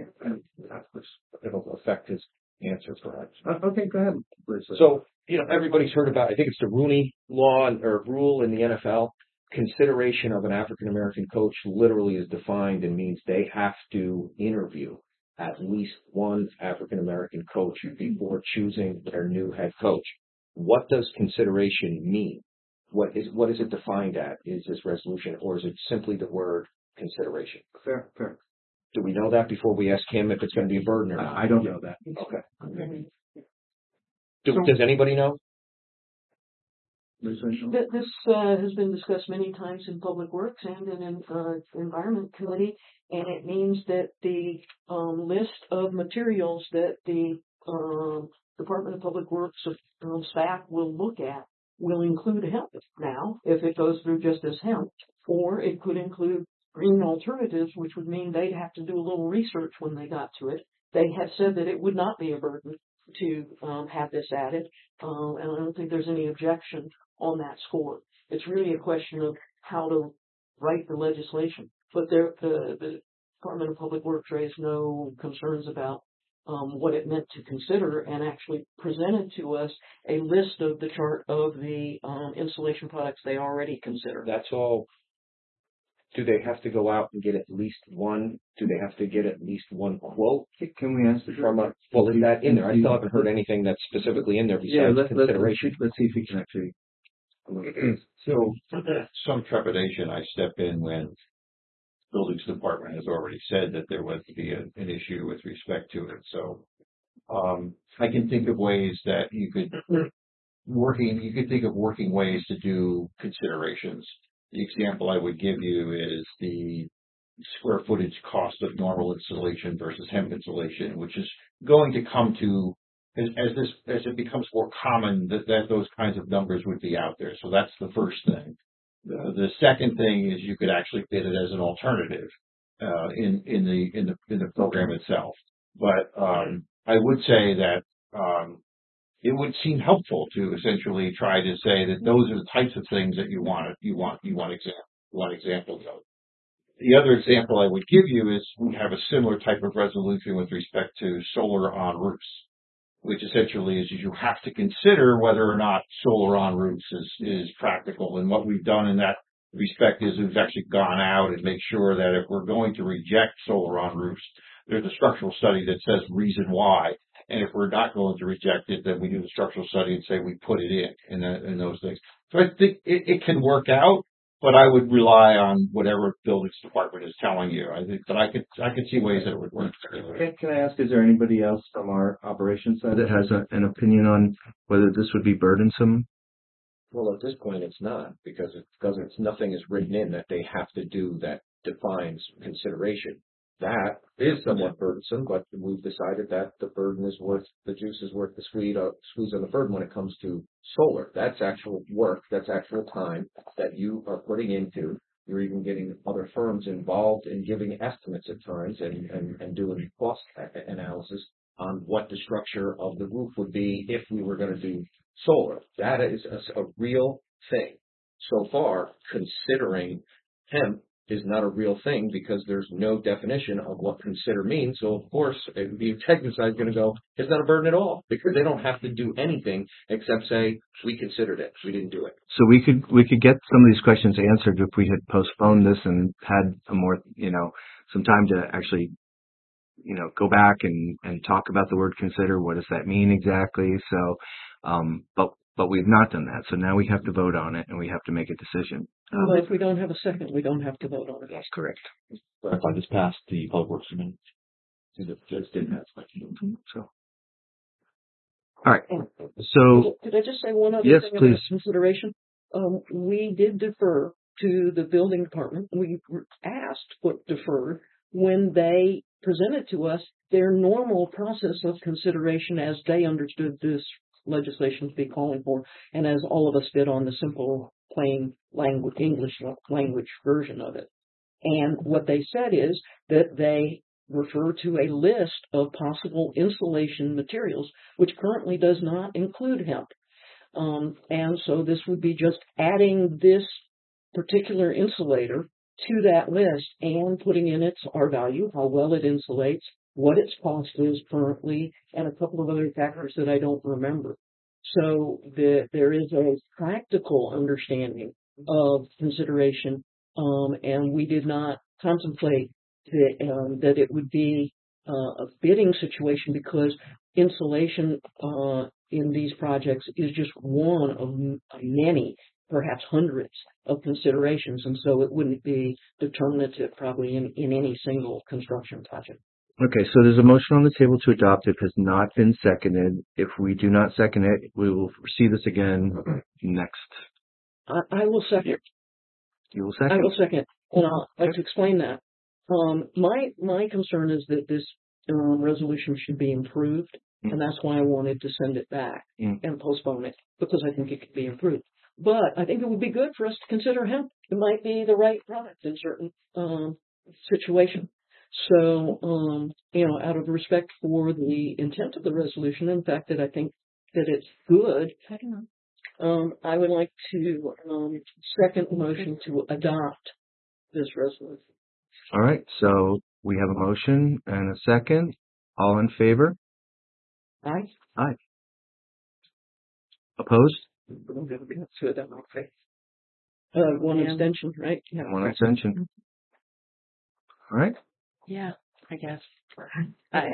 it'll affect his answer, perhaps. okay, go ahead. So, everybody's heard about, I think it's the Rooney law or rule in the NFL. Consideration of an African American coach literally is defined and means they have to interview at least one African American coach before choosing their new head coach. What does consideration mean? What is it defined at? Is this resolution, or is it simply the word consideration? Fair. Do we know that before we ask him if it's going to be a burden or not? I don't know that. Okay. Does anybody know? This has been discussed many times in Public Works and in Environment Committee, and it means that the list of materials that the Department of Public Works staff will look at will include hemp now, if it goes through just as hemp, or it could include green alternatives, which would mean they'd have to do a little research when they got to it. They have said that it would not be a burden to have this added, and I don't think there's any objection on that score. It's really a question of how to write the legislation. But the Department of Public Works raised no concerns about what it meant to consider, and actually presented to us a list of the chart of the insulation products they already consider. That's all. Do they have to go out and get at least one? Do they have to get at least one quote? Can we ask From a, well, is that in there? I still haven't heard anything that's specifically in there besides consideration. Let's see if we can actually. So, some trepidation, I step in when Buildings Department has already said that there was to be an issue with respect to it. So, I can think of ways that you could think of working ways to do considerations. The example I would give you is the square footage cost of normal insulation versus hemp insulation, which is going to come to, as it becomes more common, that those kinds of numbers would be out there. So that's the first thing. The second thing is you could actually bid it as an alternative in the program itself. But I would say that it would seem helpful to essentially try to say that those are the types of things that you want examples of. The other example I would give you is we have a similar type of resolution with respect to solar on roofs, which essentially is you have to consider whether or not solar on roofs is practical. And what we've done in that respect is we've actually gone out and make sure that if we're going to reject solar on roofs, there's a structural study that says reason why. And if we're not going to reject it, then we do the structural study and say we put it in those things. So I think it can work out, but I would rely on whatever Buildings Department is telling you. I think, but I could see ways that it would work. Can I ask, is there anybody else from our operations side that has an opinion on whether this would be burdensome Well, at this point, it's not, because nothing is written in that they have to do that defines consideration. That is somewhat burdensome, but we've decided that the juice is worth the squeeze on the burden when it comes to solar. That's actual work, that's actual time that you are putting into. You're even getting other firms involved in giving estimates at times and doing cost analysis on what the structure of the roof would be if we were going to do solar. That is a real thing. So far, considering hemp is not a real thing because there's no definition of what consider means. So of course, the integrity side is going to go, it's not a burden at all, because they don't have to do anything except say, we considered it, we didn't do it. So we could get some of these questions answered if we had postponed this and had a more, some time to actually, go back and talk about the word consider. What does that mean exactly? So, but we've not done that. So now we have to vote on it and we have to make a decision. Well, if we don't have a second, we don't have to vote on it. That's correct. If I just passed the public works committee, the judge didn't have So, all right. So, Could I just say one other yes, thing please. about consideration? We did defer to the building department. We asked for deferred when they presented to us their normal process of consideration as they understood this legislation to be calling for, and as all of us did on the simple, plain language, English language version of it. And what they said is that they refer to a list of possible insulation materials, which currently does not include hemp. And so this would be just adding this particular insulator to that list and putting in its R value, how well it insulates, what its cost is currently, and a couple of other factors that I don't remember. So there is a practical understanding of consideration, and we did not contemplate that it would be a bidding situation, because insulation in these projects is just one of many, perhaps hundreds of considerations, and so it wouldn't be determinative probably in any single construction project. Okay, so there's a motion on the table to adopt. It has not been seconded. If we do not second it, we will see this again next. I will second. You will I second? will second. And I'll like to explain that. My concern is that this resolution should be improved, and that's why I wanted to send it back and postpone it, because I think it could be improved. But I think it would be good for us to consider hemp. It might be the right product in certain situations. So, out of respect for the intent of the resolution and the fact that I think that it's good, I would like to second the motion to adopt this resolution. All right, so we have a motion and a second. All in favor? Aye. Aye. Opposed? One abstention, right? Yeah. One abstention. All right. Yeah, I guess. I'm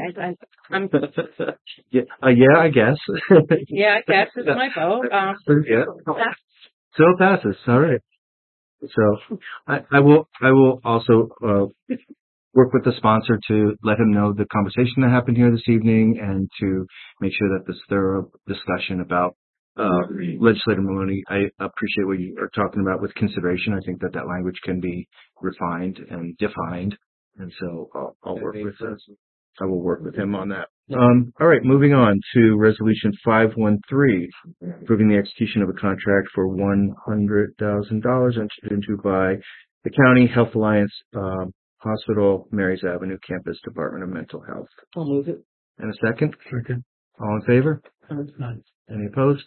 Yeah, I guess. yeah, I guess it's my vote. Yeah. So it passes. All right. So I will also work with the sponsor to let him know the conversation that happened here this evening, and to make sure that this thorough discussion about Legislator Maloney, I appreciate what you are talking about with consideration. I think that language can be refined and defined, and so I'll work with I will work with him on that. All right, moving on to Resolution 513, approving the execution of a contract for $100,000 entered into by the County Health Alliance Hospital, Marys Avenue Campus, Department of Mental Health. I'll move it. And a second? Second. All in favor? Aye. Any opposed?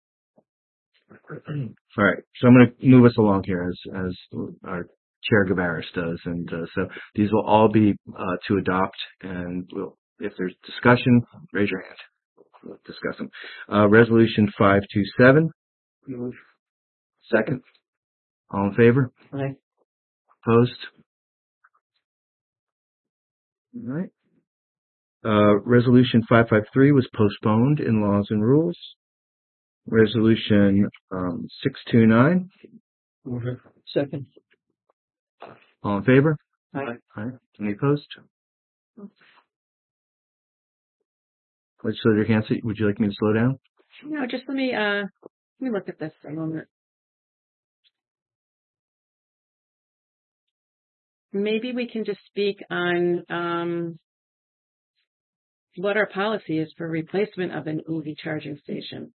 All right, so I'm going to move us along here as our Chair Gavaris does, and so these will all be to adopt, and if there's discussion, raise your hand. We'll discuss them. Resolution 527. Second. All in favor? Aye. Opposed? All right. Resolution 553 was postponed in Laws and Rules. Resolution 629. Move it. Second. All in favor? Aye. Aye. Any opposed? Legislator Hanson, would you like me to slow down? No, just let me Let me look at this for a moment. Maybe we can just speak on what our policy is for replacement of an EV charging station.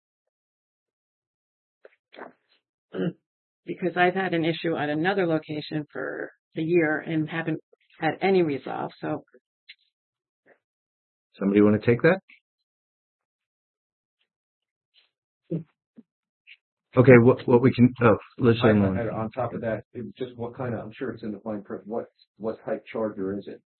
Because I've had an issue at another location for a year and haven't had any resolve. So Somebody want to take that? Okay, what we can, let's say, And on top of that, just what kind of, I'm sure it's in the fine print, what type charger is it?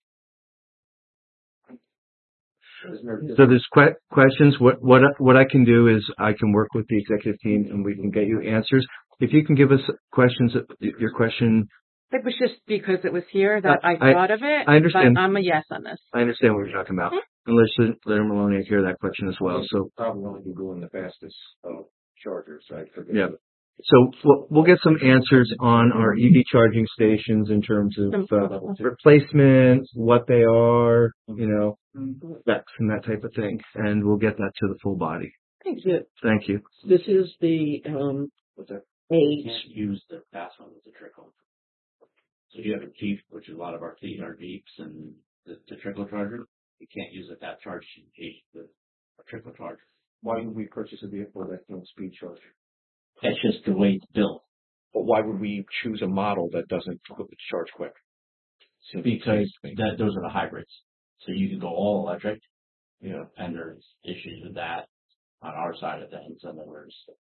so there's questions. What I can do is I can work with the executive team and we can get you answers. If you can give us questions, your question. it was just because it was here that I thought of it. I understand. But I'm a yes on this. I understand what you're talking about. And let's let Maloney hear that question as well. So Probably only Googling the fastest chargers, right? yeah. So we'll get some answers on our EV charging stations in terms of replacement, what they are, specs and that type of thing, and we'll get that to the full body. Thank you. Thank you. This is the, age. Can't use the fast one as a trickle. So if you have a Jeep, which a lot of our fleet are Jeeps, and the trickle charger, you can't use it that charge the trickle charger. Why would we purchase a vehicle that can speed charge? That's just the way it's built. But why would we choose a model that doesn't charge quick? Because those are the hybrids. So you can go all electric, and there's issues with that on our side of things, and then there's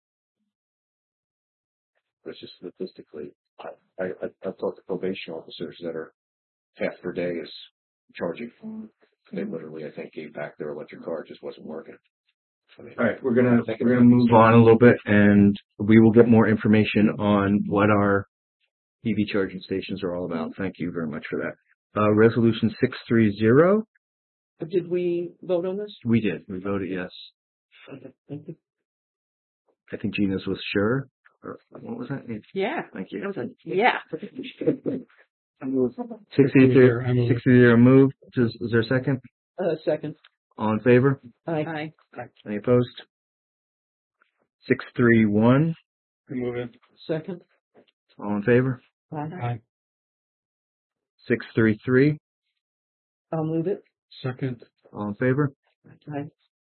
It's just statistically, I've talked to probation officers that are half their day is charging. They literally, I think, gave back their electric car, it just wasn't working. All right, we're gonna move on a little bit, and we will get more information on what our EV charging stations are all about. Thank you very much for that. Resolution 630. Did we vote on this? We did. We voted yes. Okay, thank you. I think Gina's was sure. Or what was that? Yeah. Thank you. It was yeah. 630 moved. Is there a second? Second. All in favor? Aye. Any opposed? 631. Move it. Second. All in favor? Aye. 633. I'll move it. Second. All in favor? Aye.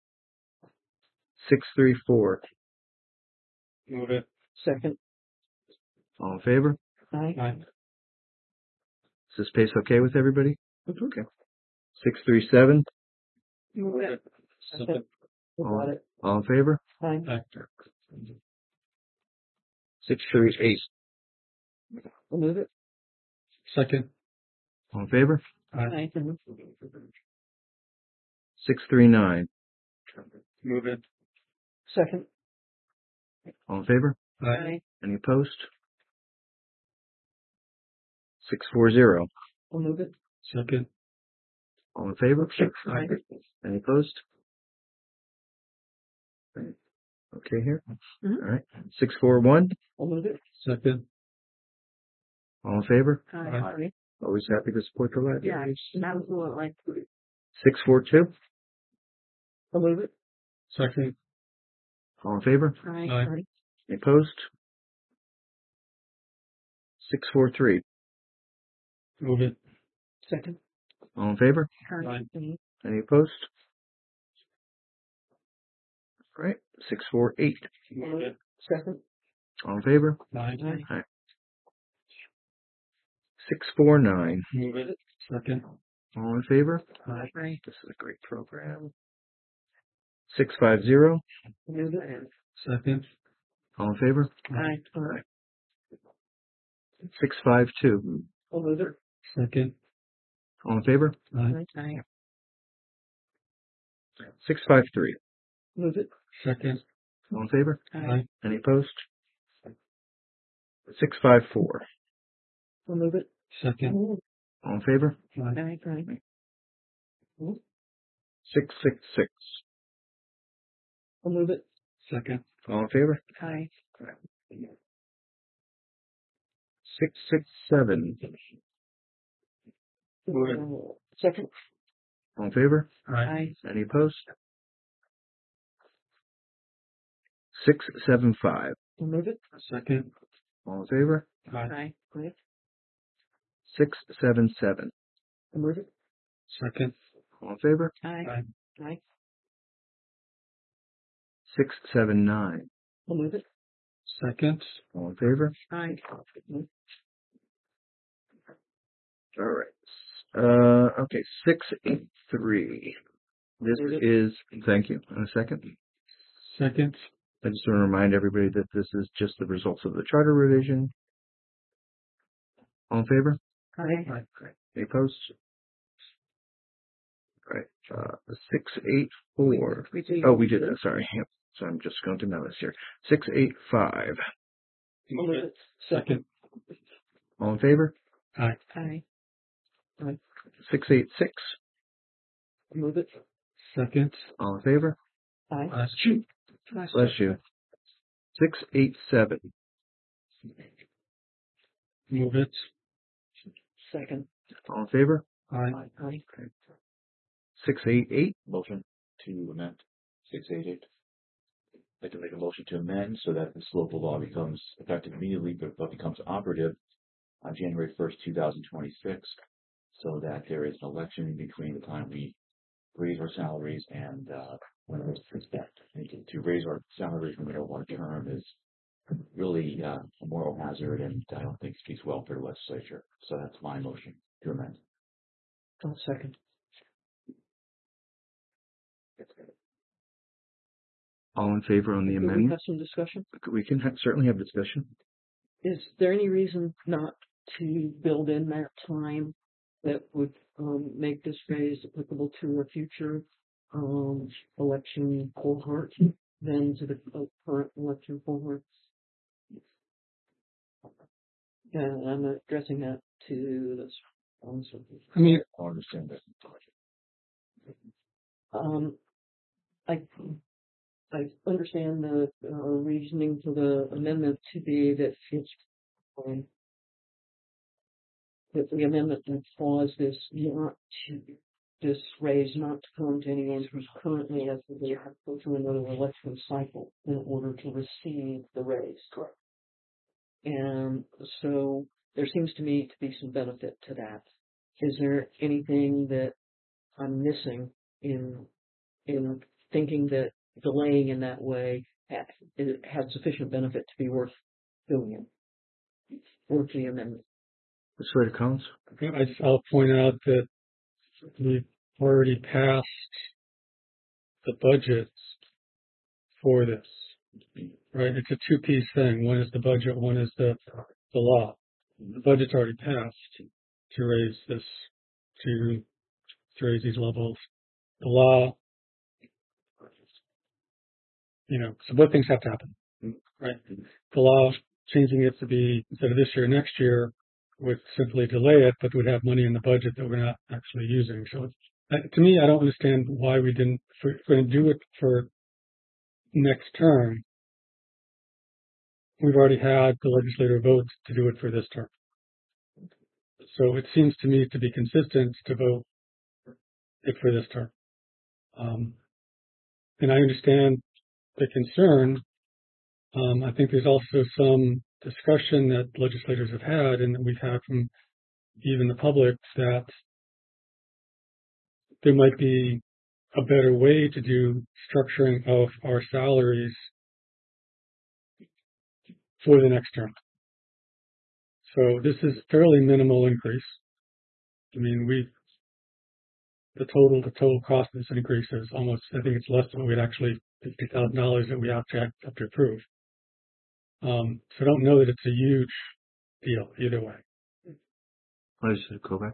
634. Move it. Second. All in favor? Aye. Aye. Is this pace okay with everybody? Okay. 637. Move it. Second. Got it. All in favor? Aye. Aye. 638. I'll move it. Second. All in favor? Aye. 639. Move it. Second. All in favor? Aye. Any opposed? 640. I'll move it. Second. All in favor? Aye. Any opposed? Okay here. Mhm. All right. 641. I'll move it. Second. All in favor? Aye. Always happy to support the lad. Yeah, absolutely. 642. I'll move it. Second. All in favor? Aye. Aye. Any opposed? 643. Move it. Second. All in favor? Aye. Any opposed? All right. 648. Move it. Second. All in favor? Aye. 649. Move it. Second. All in favor? Aye. This is a great program. 650. I'll move it. Second. All in favor? Aye. 652. I'll move it. Second. All in favor? Aye. Aye. 653. Move it. Second. All in favor? Aye. Any opposed? 654. I'll move it. Second. All in favor? Aye. 666. I'll move it. Second. All in favor? Aye. 667. Move it. Second. All in favor? Aye. Any opposed? 675. I'll move it. Second. All in favor? Aye. Aye. 677. I'll move it. Second. All in favor? Aye. Aye. 679. I'll move it. Second. All in favor? Aye. All right. Okay, 683. This is, thank you. And a second. Second. I just want to remind everybody that this is just the results of the charter revision. All in favor? Aye. Any opposed? All right. 684. Oh, we did that. Sorry. Yep. So I'm just going to notice here. 685. I'll move it. Second. All in favor? Aye. Aye. 686. I'll move it. Second. All in favor? Aye. Bless you. 687. Move it. Second. All in favor? Aye. Aye. 688. Motion to amend 688. I'd like to make a motion to amend so that this local law becomes effective immediately, but becomes operative on January 1st, 2026, so that there is an election in between the time we raise our salaries and when it was expected. To raise our salaries when we don't want a term is really a moral hazard, and I don't think speaks well for the legislature. So that's my motion to amend. I'll second. All in favor on the Can we amendment? have some discussion? We can certainly have discussion. Is there any reason not to build in that time that would make this phrase applicable to a future election cohort than to the current election cohort? And I'm addressing that to this. I mean, I understand that. I understand the reasoning for the amendment to be that it's that the amendment would cause this raise not to come to anyone who's currently as they have to go through another election cycle in order to receive the raise. Correct. And so there seems to me to be some benefit to that. Is there anything that I'm missing in thinking that delaying in that way had sufficient benefit to be worth doing it? Worth the amendment. Persuader Collins. I'll point out that we've already passed the budgets for this, right? It's a two-piece thing. One is the budget, one is the law. The budget's already passed to raise this, to raise these levels. The law, so both things have to happen, right? The law, changing it to be, instead of this year, next year, would simply delay it, but would have money in the budget that we're not actually using. So to me, I don't understand why we didn't, if we're going to do it for next term, we've already had the legislative votes to do it for this term. So it seems to me to be consistent to vote it for this term. And I understand the concern. I think there's also some discussion that legislators have had and that we've had from even the public that there might be a better way to do structuring of our salaries for the next term. So this is fairly minimal increase. I mean, the total cost of this increase is almost, I think it's less than what we'd actually, $50,000 that we have to approve. So I don't know that it's a huge deal either way. What is it, Kovacs?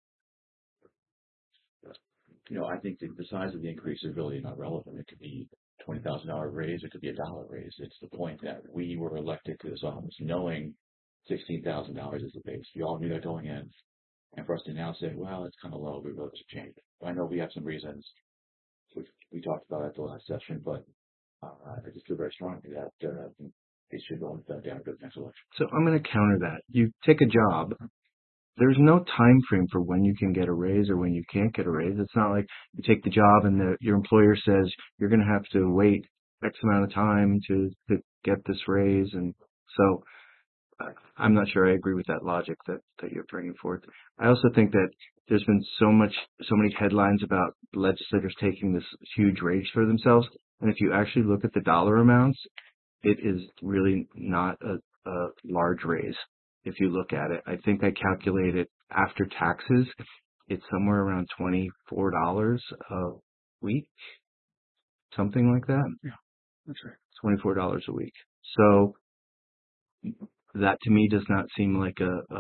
I think that the size of the increase is really not relevant. It could be $20,000 raise, it could be a $1 raise. It's the point that we were elected to this office knowing $16,000 is the base. We all knew that going in. And for us to now say, well, it's kind of low, we vote to change it. I know we have some reasons, which we talked about at the last session, but I just feel very strongly that it should go down to the next election. So I'm going to counter that. You take a job. There's no time frame for when you can get a raise or when you can't get a raise. It's not like you take the job and your employer says you're going to have to wait X amount of time to get this raise. And so I'm not sure I agree with that logic that you're bringing forth. I also think that there's been so many headlines about legislators taking this huge raise for themselves. And if you actually look at the dollar amounts, it is really not a large raise. If you look at it, I think I calculated after taxes, it's somewhere around $24 a week, something like that. Yeah, that's right. $24 a week. So that to me does not seem like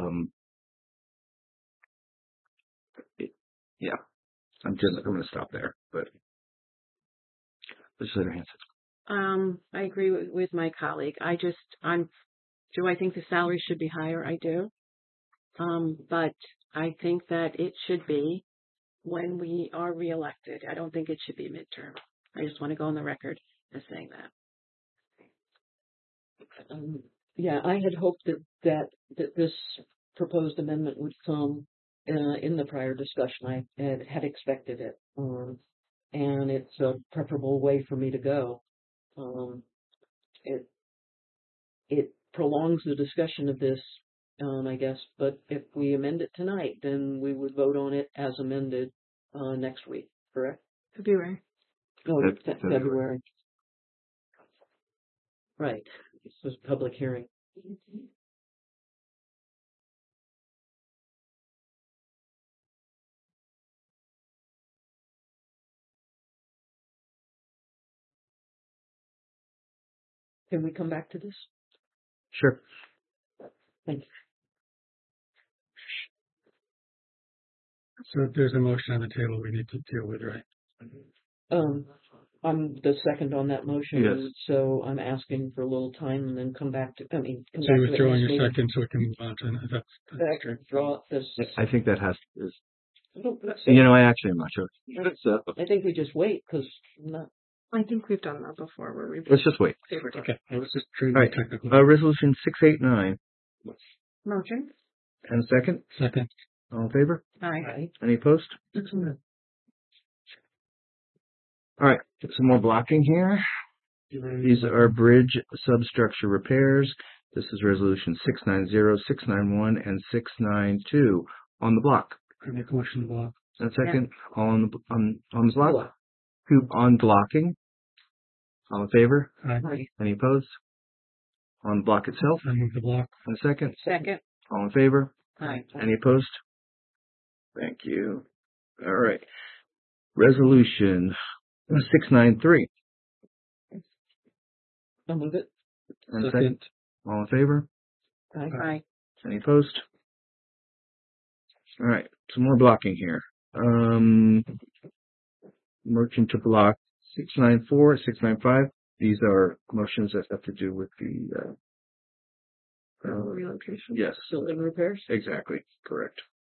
yeah. I'm going to stop there, but legislator Hanson. I agree with my colleague. Do I think the salary should be higher? I do. But I think that it should be when we are reelected. I don't think it should be midterm. I just want to go on the record as saying that. Yeah, I had hoped that this proposed amendment would come in the prior discussion. I had expected it, and it's a preferable way for me to go. It prolongs the discussion of this, I guess. But if we amend it tonight, then we would vote on it as amended next week. Correct? February. Oh, February. February. Right. This was a public hearing. Can we come back to this? Sure. Thank you. So if there's a motion on the table, we need to deal with, right? I'm the second on that motion. Yes. So I'm asking for a little time and then come back to. Come So back you're to it withdrawing next your meeting. second, so we can move on to that's Back, great. draw this. I think that has to. I I actually am not sure. think we just wait because I think we've done that before where we've Let's just wait. Okay, I was just treating All it right. technical. Resolution 689. motion. And a second. Second. All in favor? Aye. Any opposed? All right. Some more blocking here. These are bridge substructure repairs. This is resolution 690, 691, and 692 on the block. I make a motion to block. And a second, all on the block. Two on blocking. All in favor? Aye. Any opposed? On the block itself. I move the block. And a second, Second. all in favor? Aye. Any opposed? Thank you. All right. Resolution 693. I'll move it. And a second, all in favor? Aye. Any opposed? All right. Some more blocking here. Motion to block 694, 695. These are motions that have to do with the Relocation. yes. Building repairs. Exactly. Correct.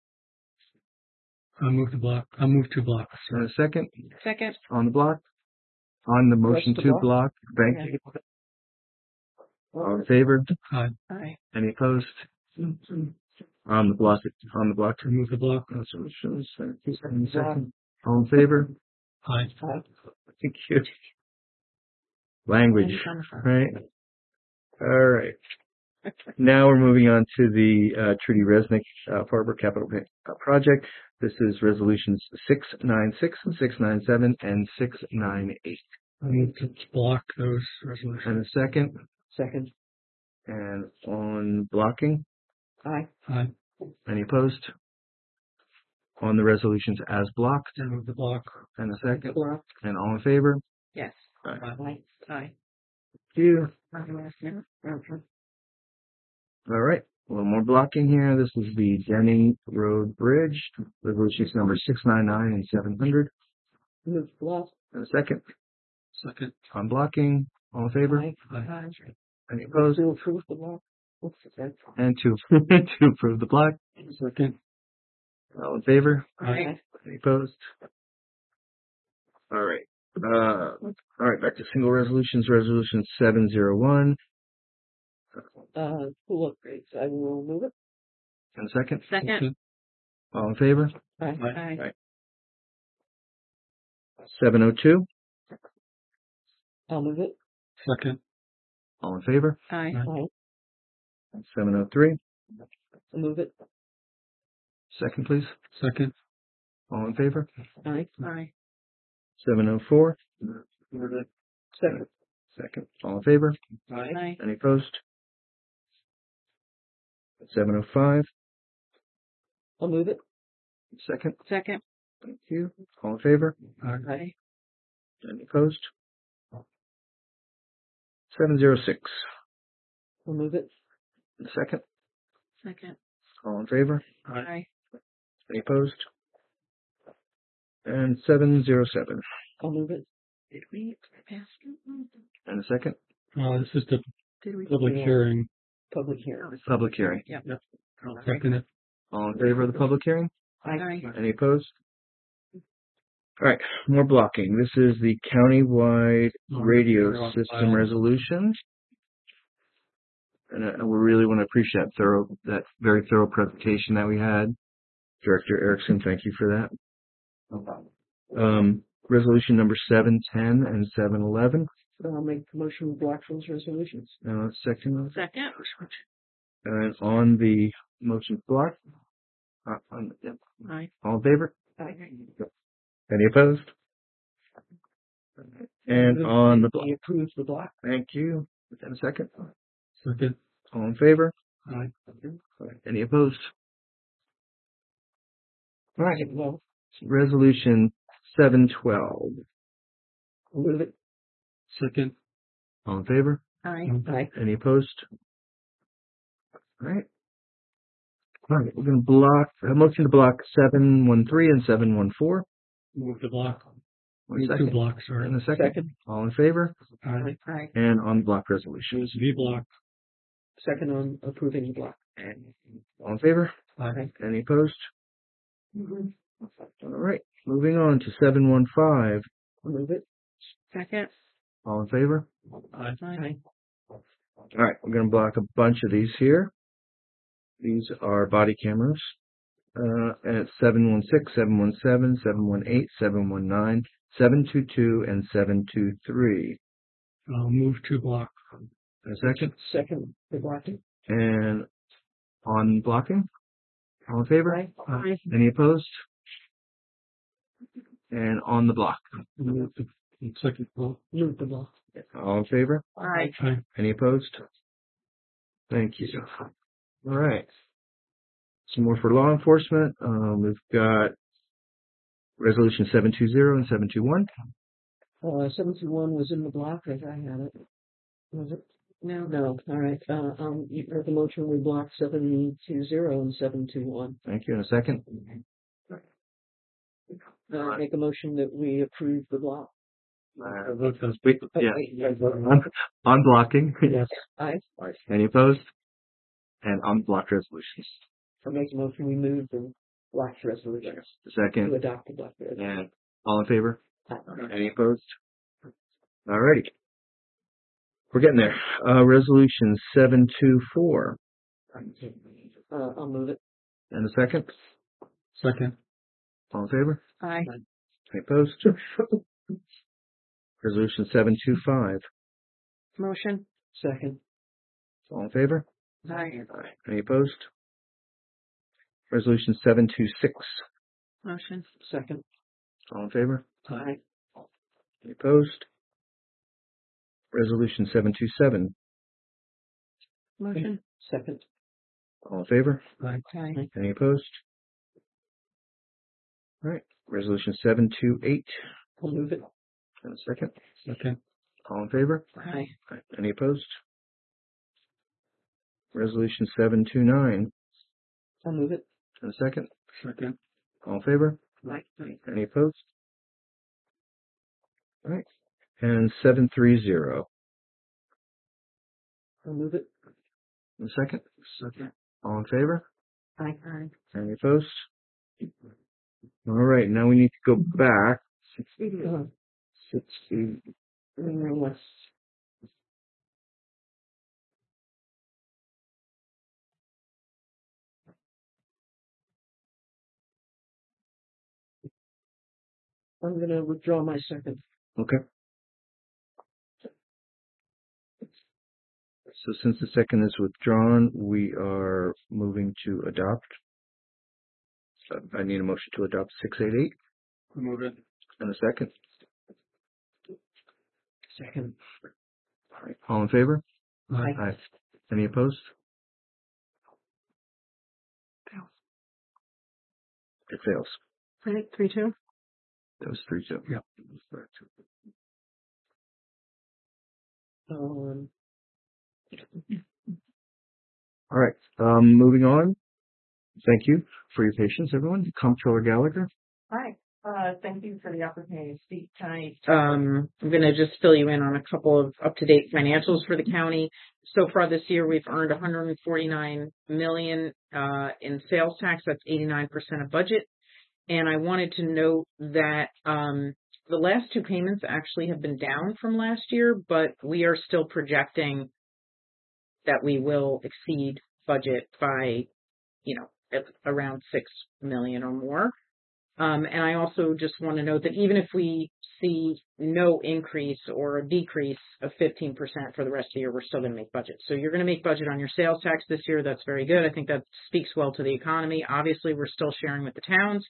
I'll move the block. I'll move to block. And a second, Second. on the block. On the motion Press the to block. block. Thank you. All in favor? Aye. Aye. Any opposed? On the block. On the block. Remove the block. Resolutions. Second. All in favor? Aye. Thank you. Language, right? All right. Now we're moving on to the Trudy Resnick Harbor Capital Project. This is resolutions 696, 697, and 698. I move to block those resolutions. And a second, Second. and on blocking, Aye. Aye. any opposed? On the resolutions as blocked, I move the block. and a second, Block. and all in favor? Yes. Aye. Aye. Aye. Thank you. Okay. All right. A little more blocking here. This is the Denny Road Bridge, resolutions number 699 and 700. Move block. And a second, Second. on blocking, all in favor? Aye. Aye. Any opposed? To approve the block. What's that? And to to approve the block, Second. all in favor? Aye. Any opposed? All right. All right, back to single resolutions. Resolution 701. Pool upgrades. I will move it. And a second, Second. all in favor? Aye. Aye. 702. I'll move it. Second. All in favor? Aye. Aye. 703. I'll move it. Second, please. Second. All in favor? Aye. Aye. 704. Second. Second. All in favor? Aye. Any opposed? 705. I'll move it. Second. Second. Thank you. All in favor? Aye. Any opposed? 706. I'll move it. Second. Second. All in favor? Aye. Any opposed? And 707. I'll move it. Did we pass it? And a second. This is the Did we? public Yeah. hearing. Public hearing. Public hearing. Yep. I'll second it. All in favor of the public hearing? Aye. Any opposed? All right, more blocking. This is the countywide radio system resolution. And we really want to appreciate that very thorough presentation that we had. Director Erickson, thank you for that. No problem. Resolution number 710 and 711. I'll make the motion to block those resolutions. Second. Second. And on the motion block, yep. Aye. All in favor? Aye. Any opposed? And on the block. We approve the block. Thank you. And a second. Second. All in favor? Aye. Any opposed? All right. Well, Resolution 712. I'll move it. Second. All in favor? Aye. Aye. Any opposed? All right. All right. We're going to block, a motion to block 713 and 714. Move the block. One Need two second. blocks, sorry. And a second. Second. All in favor? Aye. Aye. And on the block resolutions. V block. Second on approving the block. All in favor? Aye. Any opposed? All right. Moving on to 715. I'll move it. Second. All in favor? Aye. Aye. All right. We're going to block a bunch of these here. These are body cameras. And it's 716, 717, 718, 719, 722, and 723. I'll move to block. A second. Second for blocking. And on blocking? All in favor? Aye. Any opposed? And on the block? Move the second block. Move the block. All in favor? Aye. Aye. Any opposed? Thank you. All right. Some more for law enforcement. We've got resolution 720 and 721. 721 was in the block as I had it. Was it? No. No. All right. You heard the motion. We block 720 and 721. Thank you. In a second. Make a motion that we approve the block. Vote those. Yeah. On blocking. Yes. Aye. Any opposed? And on block resolutions. I make a motion. We move the block resolutions to Second. adopt the block resolution. And all in favor? Aye. Any opposed? All righty. We're getting there. Resolution 724. I'll move it. And a second. Second. All in favor? Aye. Any opposed? Resolution 725. Motion. Second. All in favor? Aye. Any opposed? Resolution 726. Motion. Second. All in favor? Aye. Any opposed? Resolution 727. Motion. Second. All in favor? Aye. Aye. Any opposed? All right. Resolution 728. I'll move it. And a second. Second. All in favor? Aye. Any opposed? Resolution 729. I'll move it. And a second. Second. All in favor? Aye. Any opposed? All right. And 730. I'll move it. And a second. Second. All in favor? Aye. Any opposed? All right. Now we need to go back. 60. Let's I'm going to withdraw my second. Okay. So since the second is withdrawn, we are moving to adopt. So I need a motion to adopt 688 Move it. and a second. Second. All right. All in favor? Aye. Aye. Any opposed? It fails. Right, 3-2. That was 3-2. Yeah. Um, All right. Moving on. Thank you for your patience, everyone. Comptroller Gallagher. Hi, thank you for the opportunity to speak tonight. I'm going to just fill you in on a couple of up-to-date financials for the county. So far this year, we've earned $149 million in sales tax. That's 89% of budget. And I wanted to note that the last two payments actually have been down from last year, but we are still projecting that we will exceed budget by, at around $6 million or more. And I also just want to note that even if we see no increase or a decrease of 15% for the rest of the year, we're still going to make budget. So you're going to make budget on your sales tax this year. That's very good. I think that speaks well to the economy. Obviously, we're still sharing with the towns.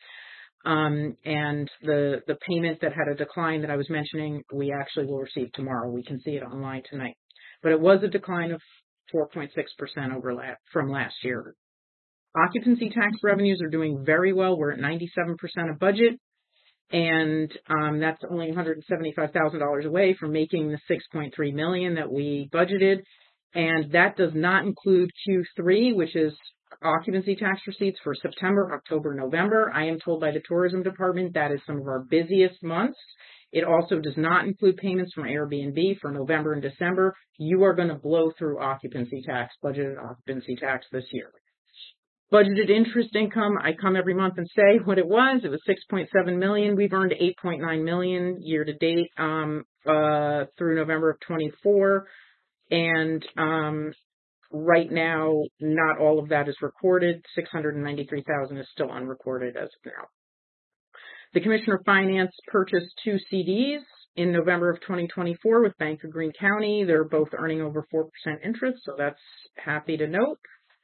And the payment that had a decline that I was mentioning, we actually will receive tomorrow. We can see it online tonight. But it was a decline of 4.6% from last year. Occupancy tax revenues are doing very well. We're at 97% of budget, and that's only $175,000 away from making the $6.3 million that we budgeted. And that does not include Q3, which is occupancy tax receipts for September, October, November. I am told by the tourism department that is some of our busiest months. It also does not include payments from Airbnb for November and December. You are going to blow through occupancy tax, budgeted occupancy tax this year. Budgeted interest income, I come every month and say what it was. It was $6.7 million. We've earned $8.9 million year to date through November of 24. And right now, not all of that is recorded. $693,000 is still unrecorded as of now. The Commissioner of Finance purchased 2 CDs in November of 2024 with Bank of Greene County. They're both earning over 4% interest, so that's happy to note.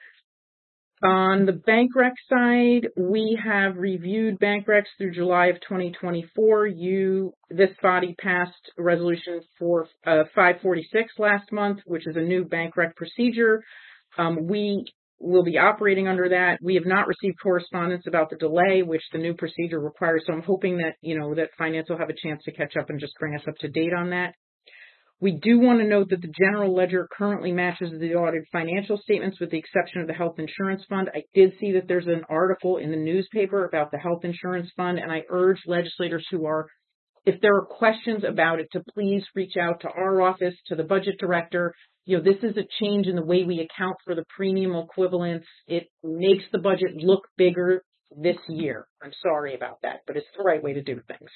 On the bank rec side, we have reviewed bank recs through July of 2024. This body passed a resolution for 546 last month, which is a new bank rec procedure. We will be operating under that. We have not received correspondence about the delay, which the new procedure requires. So I'm hoping that, that finance will have a chance to catch up and just bring us up to date on that. We do want to note that the general ledger currently matches the audited financial statements with the exception of the health insurance fund. I did see that there's an article in the newspaper about the health insurance fund, and I urge legislators if there are questions about it, to please reach out to our office, to the budget director. This is a change in the way we account for the premium equivalents. It makes the budget look bigger this year. I'm sorry about that, but it's the right way to do things.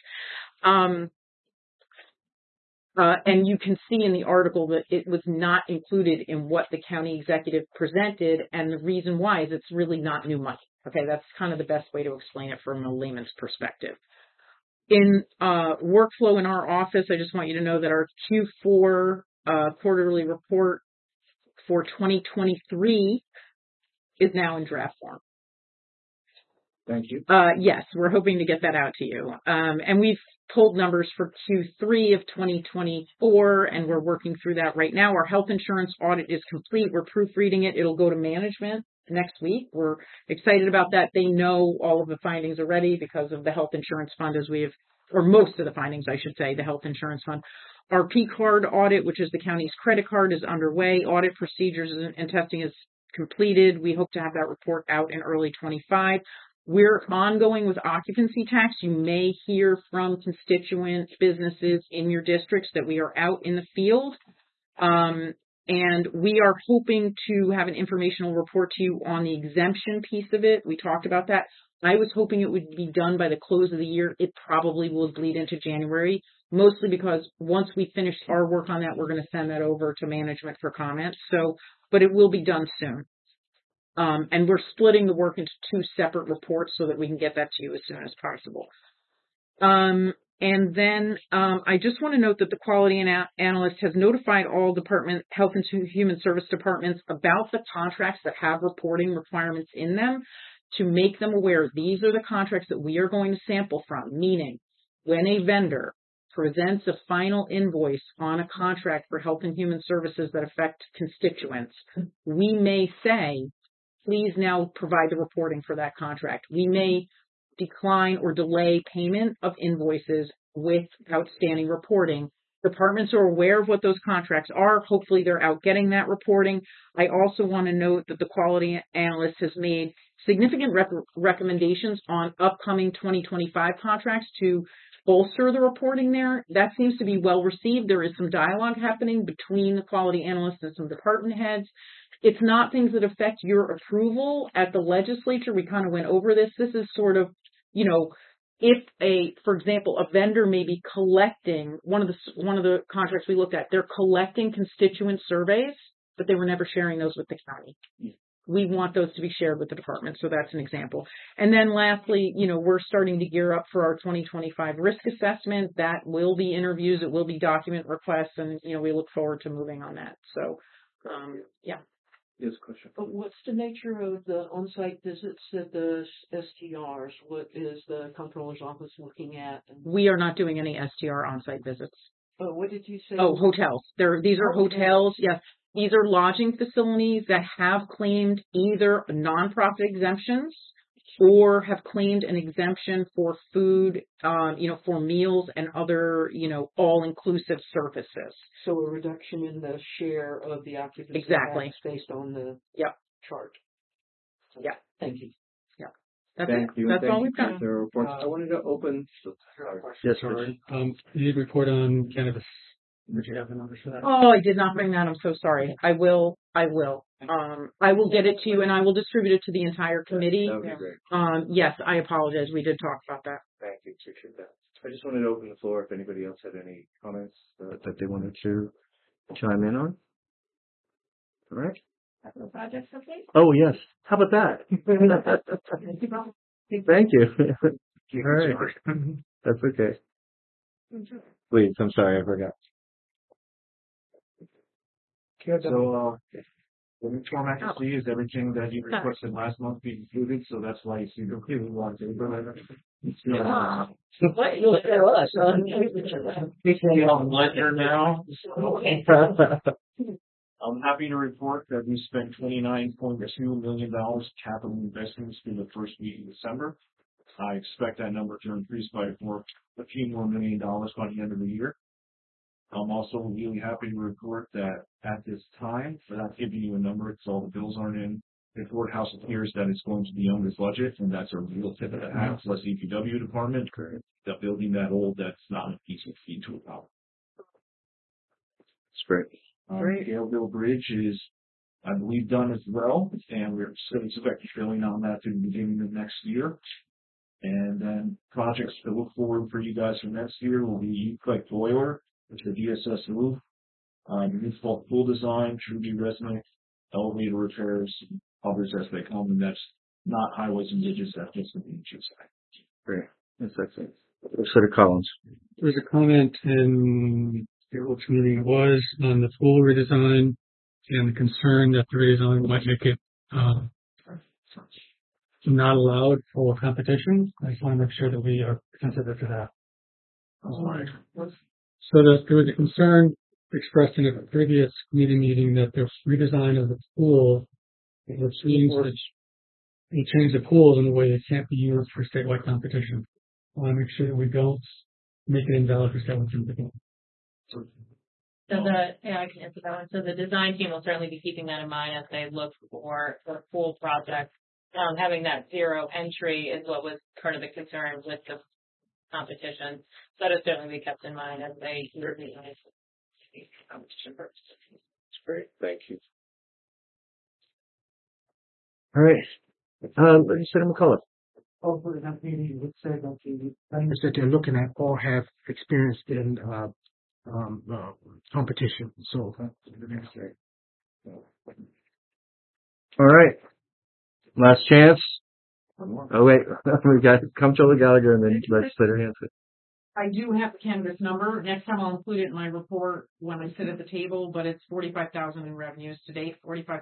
And you can see in the article that it was not included in what the county executive presented, and the reason why is it's really not new money. Okay, that's kind of the best way to explain it from a layman's perspective. In workflow in our office, I just want you to know that our Q4 quarterly report for 2023 is now in draft form. Thank you. Yes, we're hoping to get that out to you. And we've pulled numbers for Q3 of 2024, and we're working through that right now. Our health insurance audit is complete. We're proofreading it. It'll go to management next week. We're excited about that. They know all of the findings already because of the health insurance fund, or most of the findings, I should say, the health insurance fund. Our P-card audit, which is the county's credit card, is underway. Audit procedures and testing is completed. We hope to have that report out in early 25. We're ongoing with occupancy tax. You may hear from constituent businesses in your districts that we are out in the field. And we are hoping to have an informational report to you on the exemption piece of it. We talked about that. I was hoping it would be done by the close of the year. It probably will bleed into January, mostly because once we finish our work on that, we're going to send that over to management for comment. But it will be done soon. And we're splitting the work into 2 separate reports so that we can get that to you as soon as possible. And then I just want to note that the quality analyst has notified all health and human service departments about the contracts that have reporting requirements in them to make them aware these are the contracts that we are going to sample from, meaning when a vendor presents a final invoice on a contract for health and human services that affect constituents, we may say, please now provide the reporting for that contract. We may decline or delay payment of invoices with outstanding reporting. Departments are aware of what those contracts are. Hopefully they're out getting that reporting. I also want to note that the quality analyst has made significant recommendations on upcoming 2025 contracts to bolster the reporting there. That seems to be well received. There is some dialogue happening between the quality analysts and some department heads. It's not things that affect your approval at the legislature. We kind of went over this. This is sort of, if for example, a vendor may be collecting one of the contracts we looked at, they're collecting constituent surveys, but they were never sharing those with the county. We want those to be shared with the department. So that's an example. And then lastly, we're starting to gear up for our 2025 risk assessment. That will be interviews. It will be document requests. And, we look forward to moving on that. So, yeah. Yes, question. But what's the nature of the on-site visits at the STRs? What is the comptroller's office looking at? We are not doing any STR on-site visits. Oh, what did you say? Oh, hotels. These are hotels. Yes. These are lodging facilities that have claimed either nonprofit exemptions or have claimed an exemption for food, for meals and other, all-inclusive services. So a reduction in the share of the occupancy Exactly. tax based on the chart. Yeah. Thank you. Yeah. That's Thank it. you. That's Thank all you we've got. for the report. I wanted to open. Yes, Sorry. You did report on cannabis. Did you have the numbers for that? Oh, I did not bring that. I'm so sorry. I will. I will get it to you and I will distribute it to the entire committee. That would be great. Yes, I apologize. We did talk about that. Thank you. Appreciate that. I just wanted to open the floor if anybody else had any comments that they wanted to chime in on. All right. Projects update? Oh, yes. How about that? Thank you. All right. That's okay. Please, I'm sorry, I forgot. So, the new format you see is everything that you requested last month be included, so that's why you see the people want to. Look at us, huh? Ledger now. I'm happy to report that we spent $29.2 million capital investments through the first week of December. I expect that number to increase by a few more $1 million by the end of the year. I'm also really happy to report that at this time, without giving you a number, because all the bills aren't in, the courthouse appears that it's going to be under budget, and that's a real tip of the hat. Plus DPW department, the building that old, that's not a piece of feed to a problem. It's great. Galeville Bridge is, I believe, done as well, and we're still expecting filling on that through the beginning of next year. And then projects to look forward for you guys for next year will be Uclec Boiler, which is the DSS roof, the new fall pool design, Truby Resnick, elevator repairs, others as they come, and that's not highways and bridges, that's just the beaches. Great. That's excellent. Consider Collins. There was a comment in which meeting it was on the pool redesign and the concern that the redesign might make it not allowed for competition. I just want to make sure that we are sensitive to that. So that there was a concern expressed in a previous meeting that the redesign of the pool, which means that you change the pools in a way that can't be used for statewide competition. I want to make sure that we don't make it invalid for statewide competition. So I can answer that one. So the design team will certainly be keeping that in mind as they look for the pool project. Having that zero entry is what was part of the concern with the competition. So that will certainly be kept in mind as they review the competition purposes. That's great. Thank you. All right. Senator McCullough. Over that meeting, you would say that the vendors that they're looking at all have experience in competition. So, All right. Last chance. Oh, wait. We got Comptroller Gallagher and then legislator Hanson. I do have the cannabis number. Next time I'll include it in my report when I sit at the table, but it's 45,000 in revenues to date,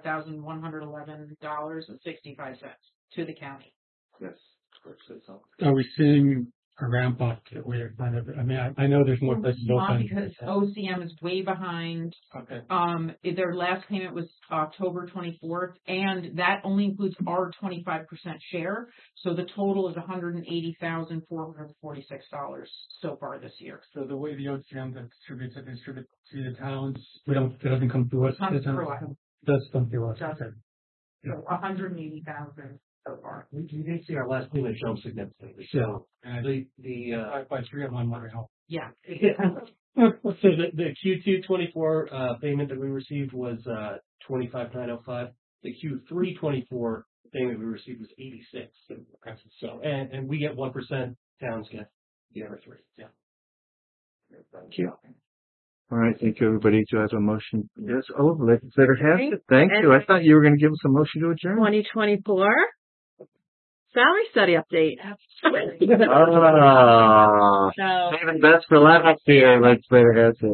$45,111.65 to the county. Yes. Are we seeing a ramp up that we're kind of, I mean, I know there's more places Not open. because OCM is way behind. Okay. Their last payment was October 24th, and that only includes our 25% share. So the total is $180,446 so far this year. So the way the OCM that distributes it to the towns, it doesn't come through us. Comes the towns? through us. It does come through us. Does. Okay. So 180,000 so far. We did see our last payment jump significantly. So, and The by 3 of them, wondering how. Yeah. so the Q2 24 payment that we received was 25,905. The Q3 24 payment we received was 86. So and we get 1%. Towns get the other 3. Yeah. Thank you. All right, thank you, everybody. Do I have a motion? Yes. Oh, legislator has it. Thank you. I thought you were going to give us a motion to adjourn. 2024 salary study update. Ah, So, saving best for last year, legislator has it.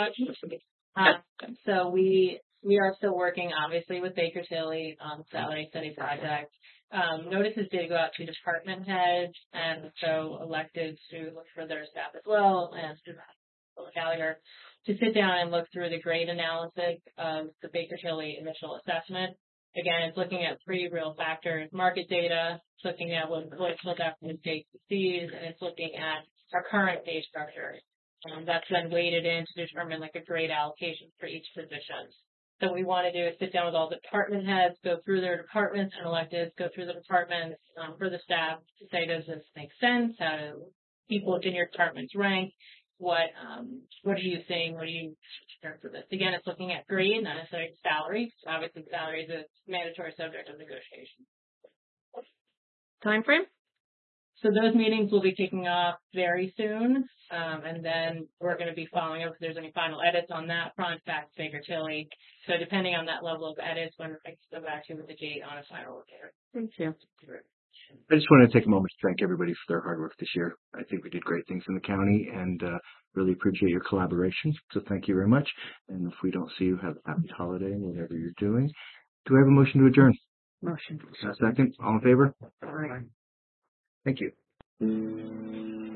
so we are still working, obviously, with Baker Tilly on the salary study project. Notices did go out to department heads, and so elected to look for their staff as well, and Gallagher to sit down and look through the grade analysis of the Baker Tilly initial assessment. Again, it's looking at 3 real factors: market data, it's looking at what political deficit state sees, and it's looking at our current pay structure. That's then weighted in to determine like a grade allocation for each position. So what we want to do is sit down with all the department heads, go through their departments and electeds, go through the departments for the staff to say, does this make sense? How do people within your departments rank? What are you saying? What do you think for this? Again, it's looking at grade, not necessarily salary. Obviously, salary is a mandatory subject of negotiation. Time frame? So those meetings will be kicking off very soon, and then we're going to be following up if there's any final edits on that front, back to Baker Tilly. So depending on that level of edits, when I go back to you with the date on a final report. Thank you. I just want to take a moment to thank everybody for their hard work this year. I think we did great things in the county and really appreciate your collaboration. So thank you very much. And if we don't see you, have a happy holiday, whatever you're doing. Do I have a motion to adjourn? Motion. A second. All in favor? All right. Thank you.